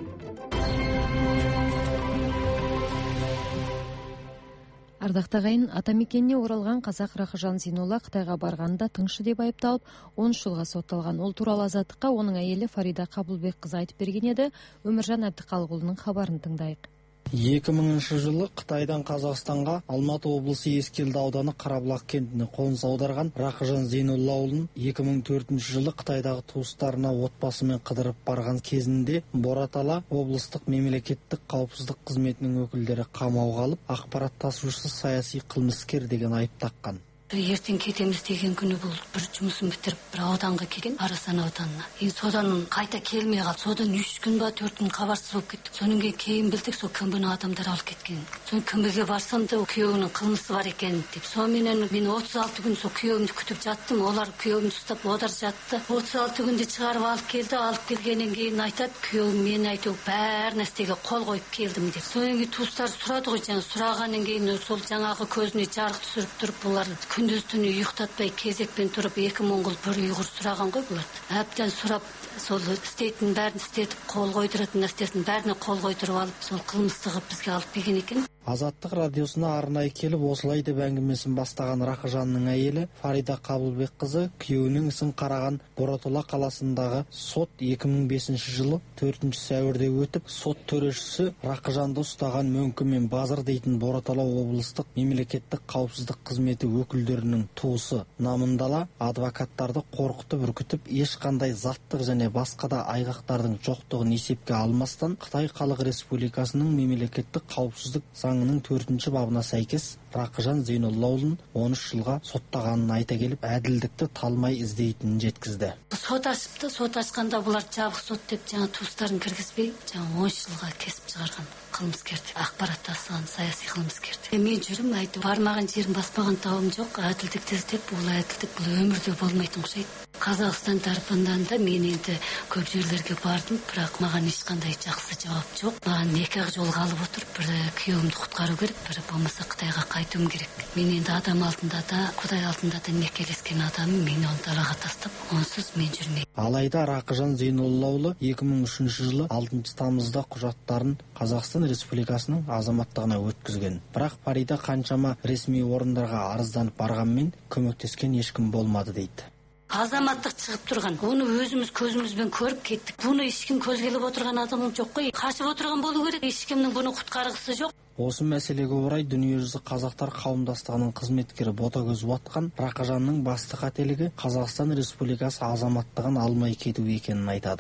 Ардақты ағайын, атамекеніне оралған қазақ Рақыжан Зейнолла Қытайға барғанда тыңшы деп айыпталып, он үш жылға сотталған. Ол туралы Азаттыққа оның әйелі Фарида Қабылбекқызы айтып берген еді. Өміржан Әбдіқалықұлының хабарын тыңдайық. екі мыңыншы жылы Қытайдан Қазақстанға Алматы облысы Ескелді ауданы Қарабұлақ кентіне қоныс аударған Рақыжан Зейноллаұлын екі мың төртінші жылы Қытайдағы туыстарына отбасымен қыдырып барған кезінде Боратала облыстық мемлекеттік қауіпсіздік қызметінің өкілдері қамауға алып, ақпарат тасушы саяси қылмыскер деген айып таққан. Ертең кетеміз деген күні бұл бір жұмысын бітіріп бір ауданға келген, Арасан ауданына. Енді содан қайта келмей қалды. Содан үш күн ба төрт күн хабарсыз болып кеттік. Содан кейін білдік, сол кімбіні адамдар алып кеткен. Соны кімбіге барсам да күйеуінің қылмысы бар екен деп. Сонымен мен отыз алты күн сол күйеуімді күтіп жаттым. Олар күйеуімді ұстап одар жатты. отыз алты күнде шығарып алып келді. Алып келгеннен кейін айтады, күйеуім мен айту бәр нәрсеге қол қойып келдім деп. Содан кейін туыстар сұрады ғой, жаңа сұрағаннан кейін сол жаңағы көзіне жарық түсіріп тұрып бұлар күндіз түні ұйықтатпай кезекпен тұрып екі мың қыл бір ұйғыр сұраған ғой бұлар. Әбден сұрап сол істейтін бәрін істетіп, қол қойдыратын нәрсесін бәріне қол қойдырып алып, сол қылмысты қылып бізге алып келген екен. Азаттық радиосына арнайы келіп осылай деп әңгімесін бастаған Рақыжанның әйелі Фарида Қабылбекқызы күйеуінің ісін қараған Боратала қаласындағы сот екі мың бесінші жылы төртінші сәуірде өтіп, сот төрешісі Рақыжанды ұстаған Мөңкі мен Базар дейтін Боратала облыстық мемлекеттік қауіпсіздік қызметі өкілдерінің туысы Намындала адвокаттарды қорқытып үркітіп, ешқандай заттық және басқа да айғақтардың жоқтығын есепке алмастан Қытай Халық Республикасының мемлекеттік қауіпсіздік заңының төртінші бабына сәйкес Рақыжан Зейноллаұлын он үш жылға соттағанын айта келіп, әділдікті талмай іздейтінін жеткізді. Сот ашыпты, сот ашқанда бұлар жабық сот деп жаңа туыстарын кіргізбей, жаңа он үш жылға кесіп шығарған қылмыскерді, ақпарат тасыған саяси қылмыскерді. Мен жүрім айтып, бармаған жерін баспаған тауым жоқ, әділдікті іздеп, бұл әділдік бұл өмірде болмайтын құшайды. Қазақстан тарапынан да мен енді көп жерлерге бардым, бірақ маған ешқандай жақсы жауап жоқ. Маған екі ақ жол қалып отыр, бірі күйеуімді құтқару керек, бірі болмаса Қытайға қайтуым керек. Мен енді адам алдында да, Құдай алдында да некелескен адамым, мен оны далаға тастап, онсыз мен жүрмеймін. Алайда Рақыжан Зейноллаұлы екі мың үшінші жылы алтыншы тамызда құжаттарын Қазақстан Республикасының азаматтығына өткізген. Бірақ Фарида қаншама ресми орындарға арызданып барғанмен көмектескен ешкім болмады дейді. Азаматтық шығып тұрған, оны өзіміз көзімізбен көріп кеттік. Бұны ешкім көзге іліп отырған адам жоқ қой. Қашып отырған болу керек. Ешкімнің бұны құтқарғысы жоқ. Осы мәселеге орай дүниежүзі қазақтар қауымдастығының қызметкері Ботагөз Уатқан Рақыжанның басты қателігі Қазақстан Республикасы азаматтығын алмай кету екенін айтады.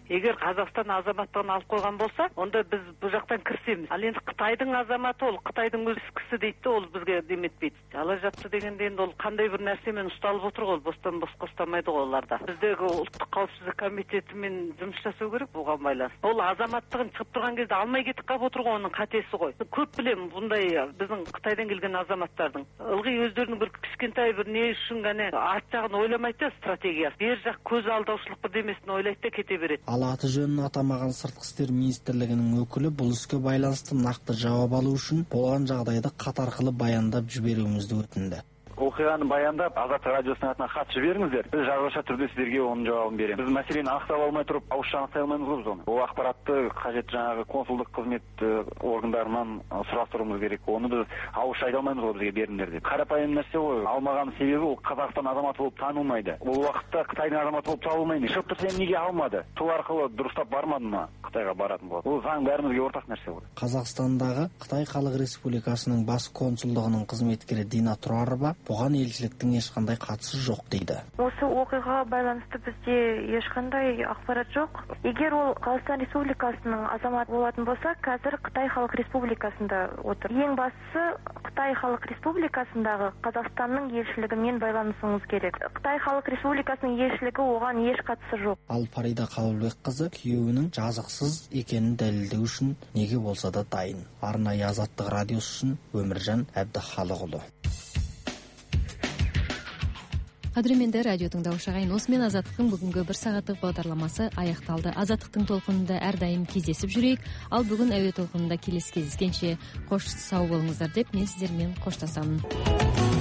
эгер Казакстан азаматтыгын алып койгон болсо, онда биз бу жактан кирсемиз. Ал эми Кытайдын азаматы, ол Кытайдын өз кишиси дейт да, ол бизге деметпейт. Ала жатты дегенде эми ол кандай бир нерсе менен ушталып отур го, бостон боско устамайды го оларда. Биздеги улуттук каупсуздук комитети менен жумуш жасоо керек буга байланыштуу. Ол азаматтыгын чыгып турган кезде алмай кетип калып отургонун катеси го. Көп билем мындай биздин Кытайдан келген азаматтардын ылгый өздөрүнүн бир кичкентай бир не үчүн гана арт жагын ойламайт да, стратегиясы. Бер жак көз алдаушылык бирдемесин ойлойт да кете берет. Ал аты жөнүн атамаган Сырткы иштер министрлигинин өкүлү бул ишке байланыштуу накты жабап алуу үчүн болгон жагдайды кат аркылуу баяндап жиберуүмүздү өтүндү. Окуяны баяндап, Азаттык радиосунун атынан кат жибериңиздер. Биз жазбаша түрдө силерге онун жабабын беребиз. Биз маселени аныктап албай туруп, ауызча аныктай алмайбыз го биз аны. Бул акпаратты кажет жанагы консулдук кызмет органдарынан сураштырууымыз керек. Ону биз ауызча айта алмайбыз го бизге бериңдер деп. Карапайым нерсе го. Алмаган себеби ул Казакстан азаматы болуп таанылмайды. Бул убакытта Кытайдын азаматы болуп табылмайт. Чыгып турса эмнеге алмады? Сол аркылуу дурустап бармадымы Кытайга баратын болот? Бул заң баарыбызга ортак нерсе го. Казакстандагы Кытай Халык Республикасынын бас консулдугунун кызметкери Дина Турарова буга элчиликтин эч кандай катышы жок дейди. Осы окуйга байланыштуу бизде эч кандай акпарат жок. Эгер ол Казакстан Республикасынын азаматы болатын болса, қазір Кытай Халық Республикасында отыр. Ең бастысы Кытай Халық Республикасындағы Қазақстанның елшілігімен байланысыңыз керек. Кытай Халық Республикасының елшілігі оған еш қатысы жоқ. Ал Фарида Кабылбек кызы күйөөүнүн жазыксыз экенин далилдөө үчүн неге болса да дайын. Арнайы Азаттык радиосу үчүн Өмүржан Абдыхалыгулу. Кадырмендер, радио тыңдаушы агайын, осы мен Азаттыктын бүгүнкү бир сагаттык бағдарламасы аякталды. Азаттыктын толкунунда ар дайым кездесип жүрөйүк. Ал бүгүн әуе толкунунда келесі кездескенче кош сау болуңуздар деп мен сиздер менен коштасамын.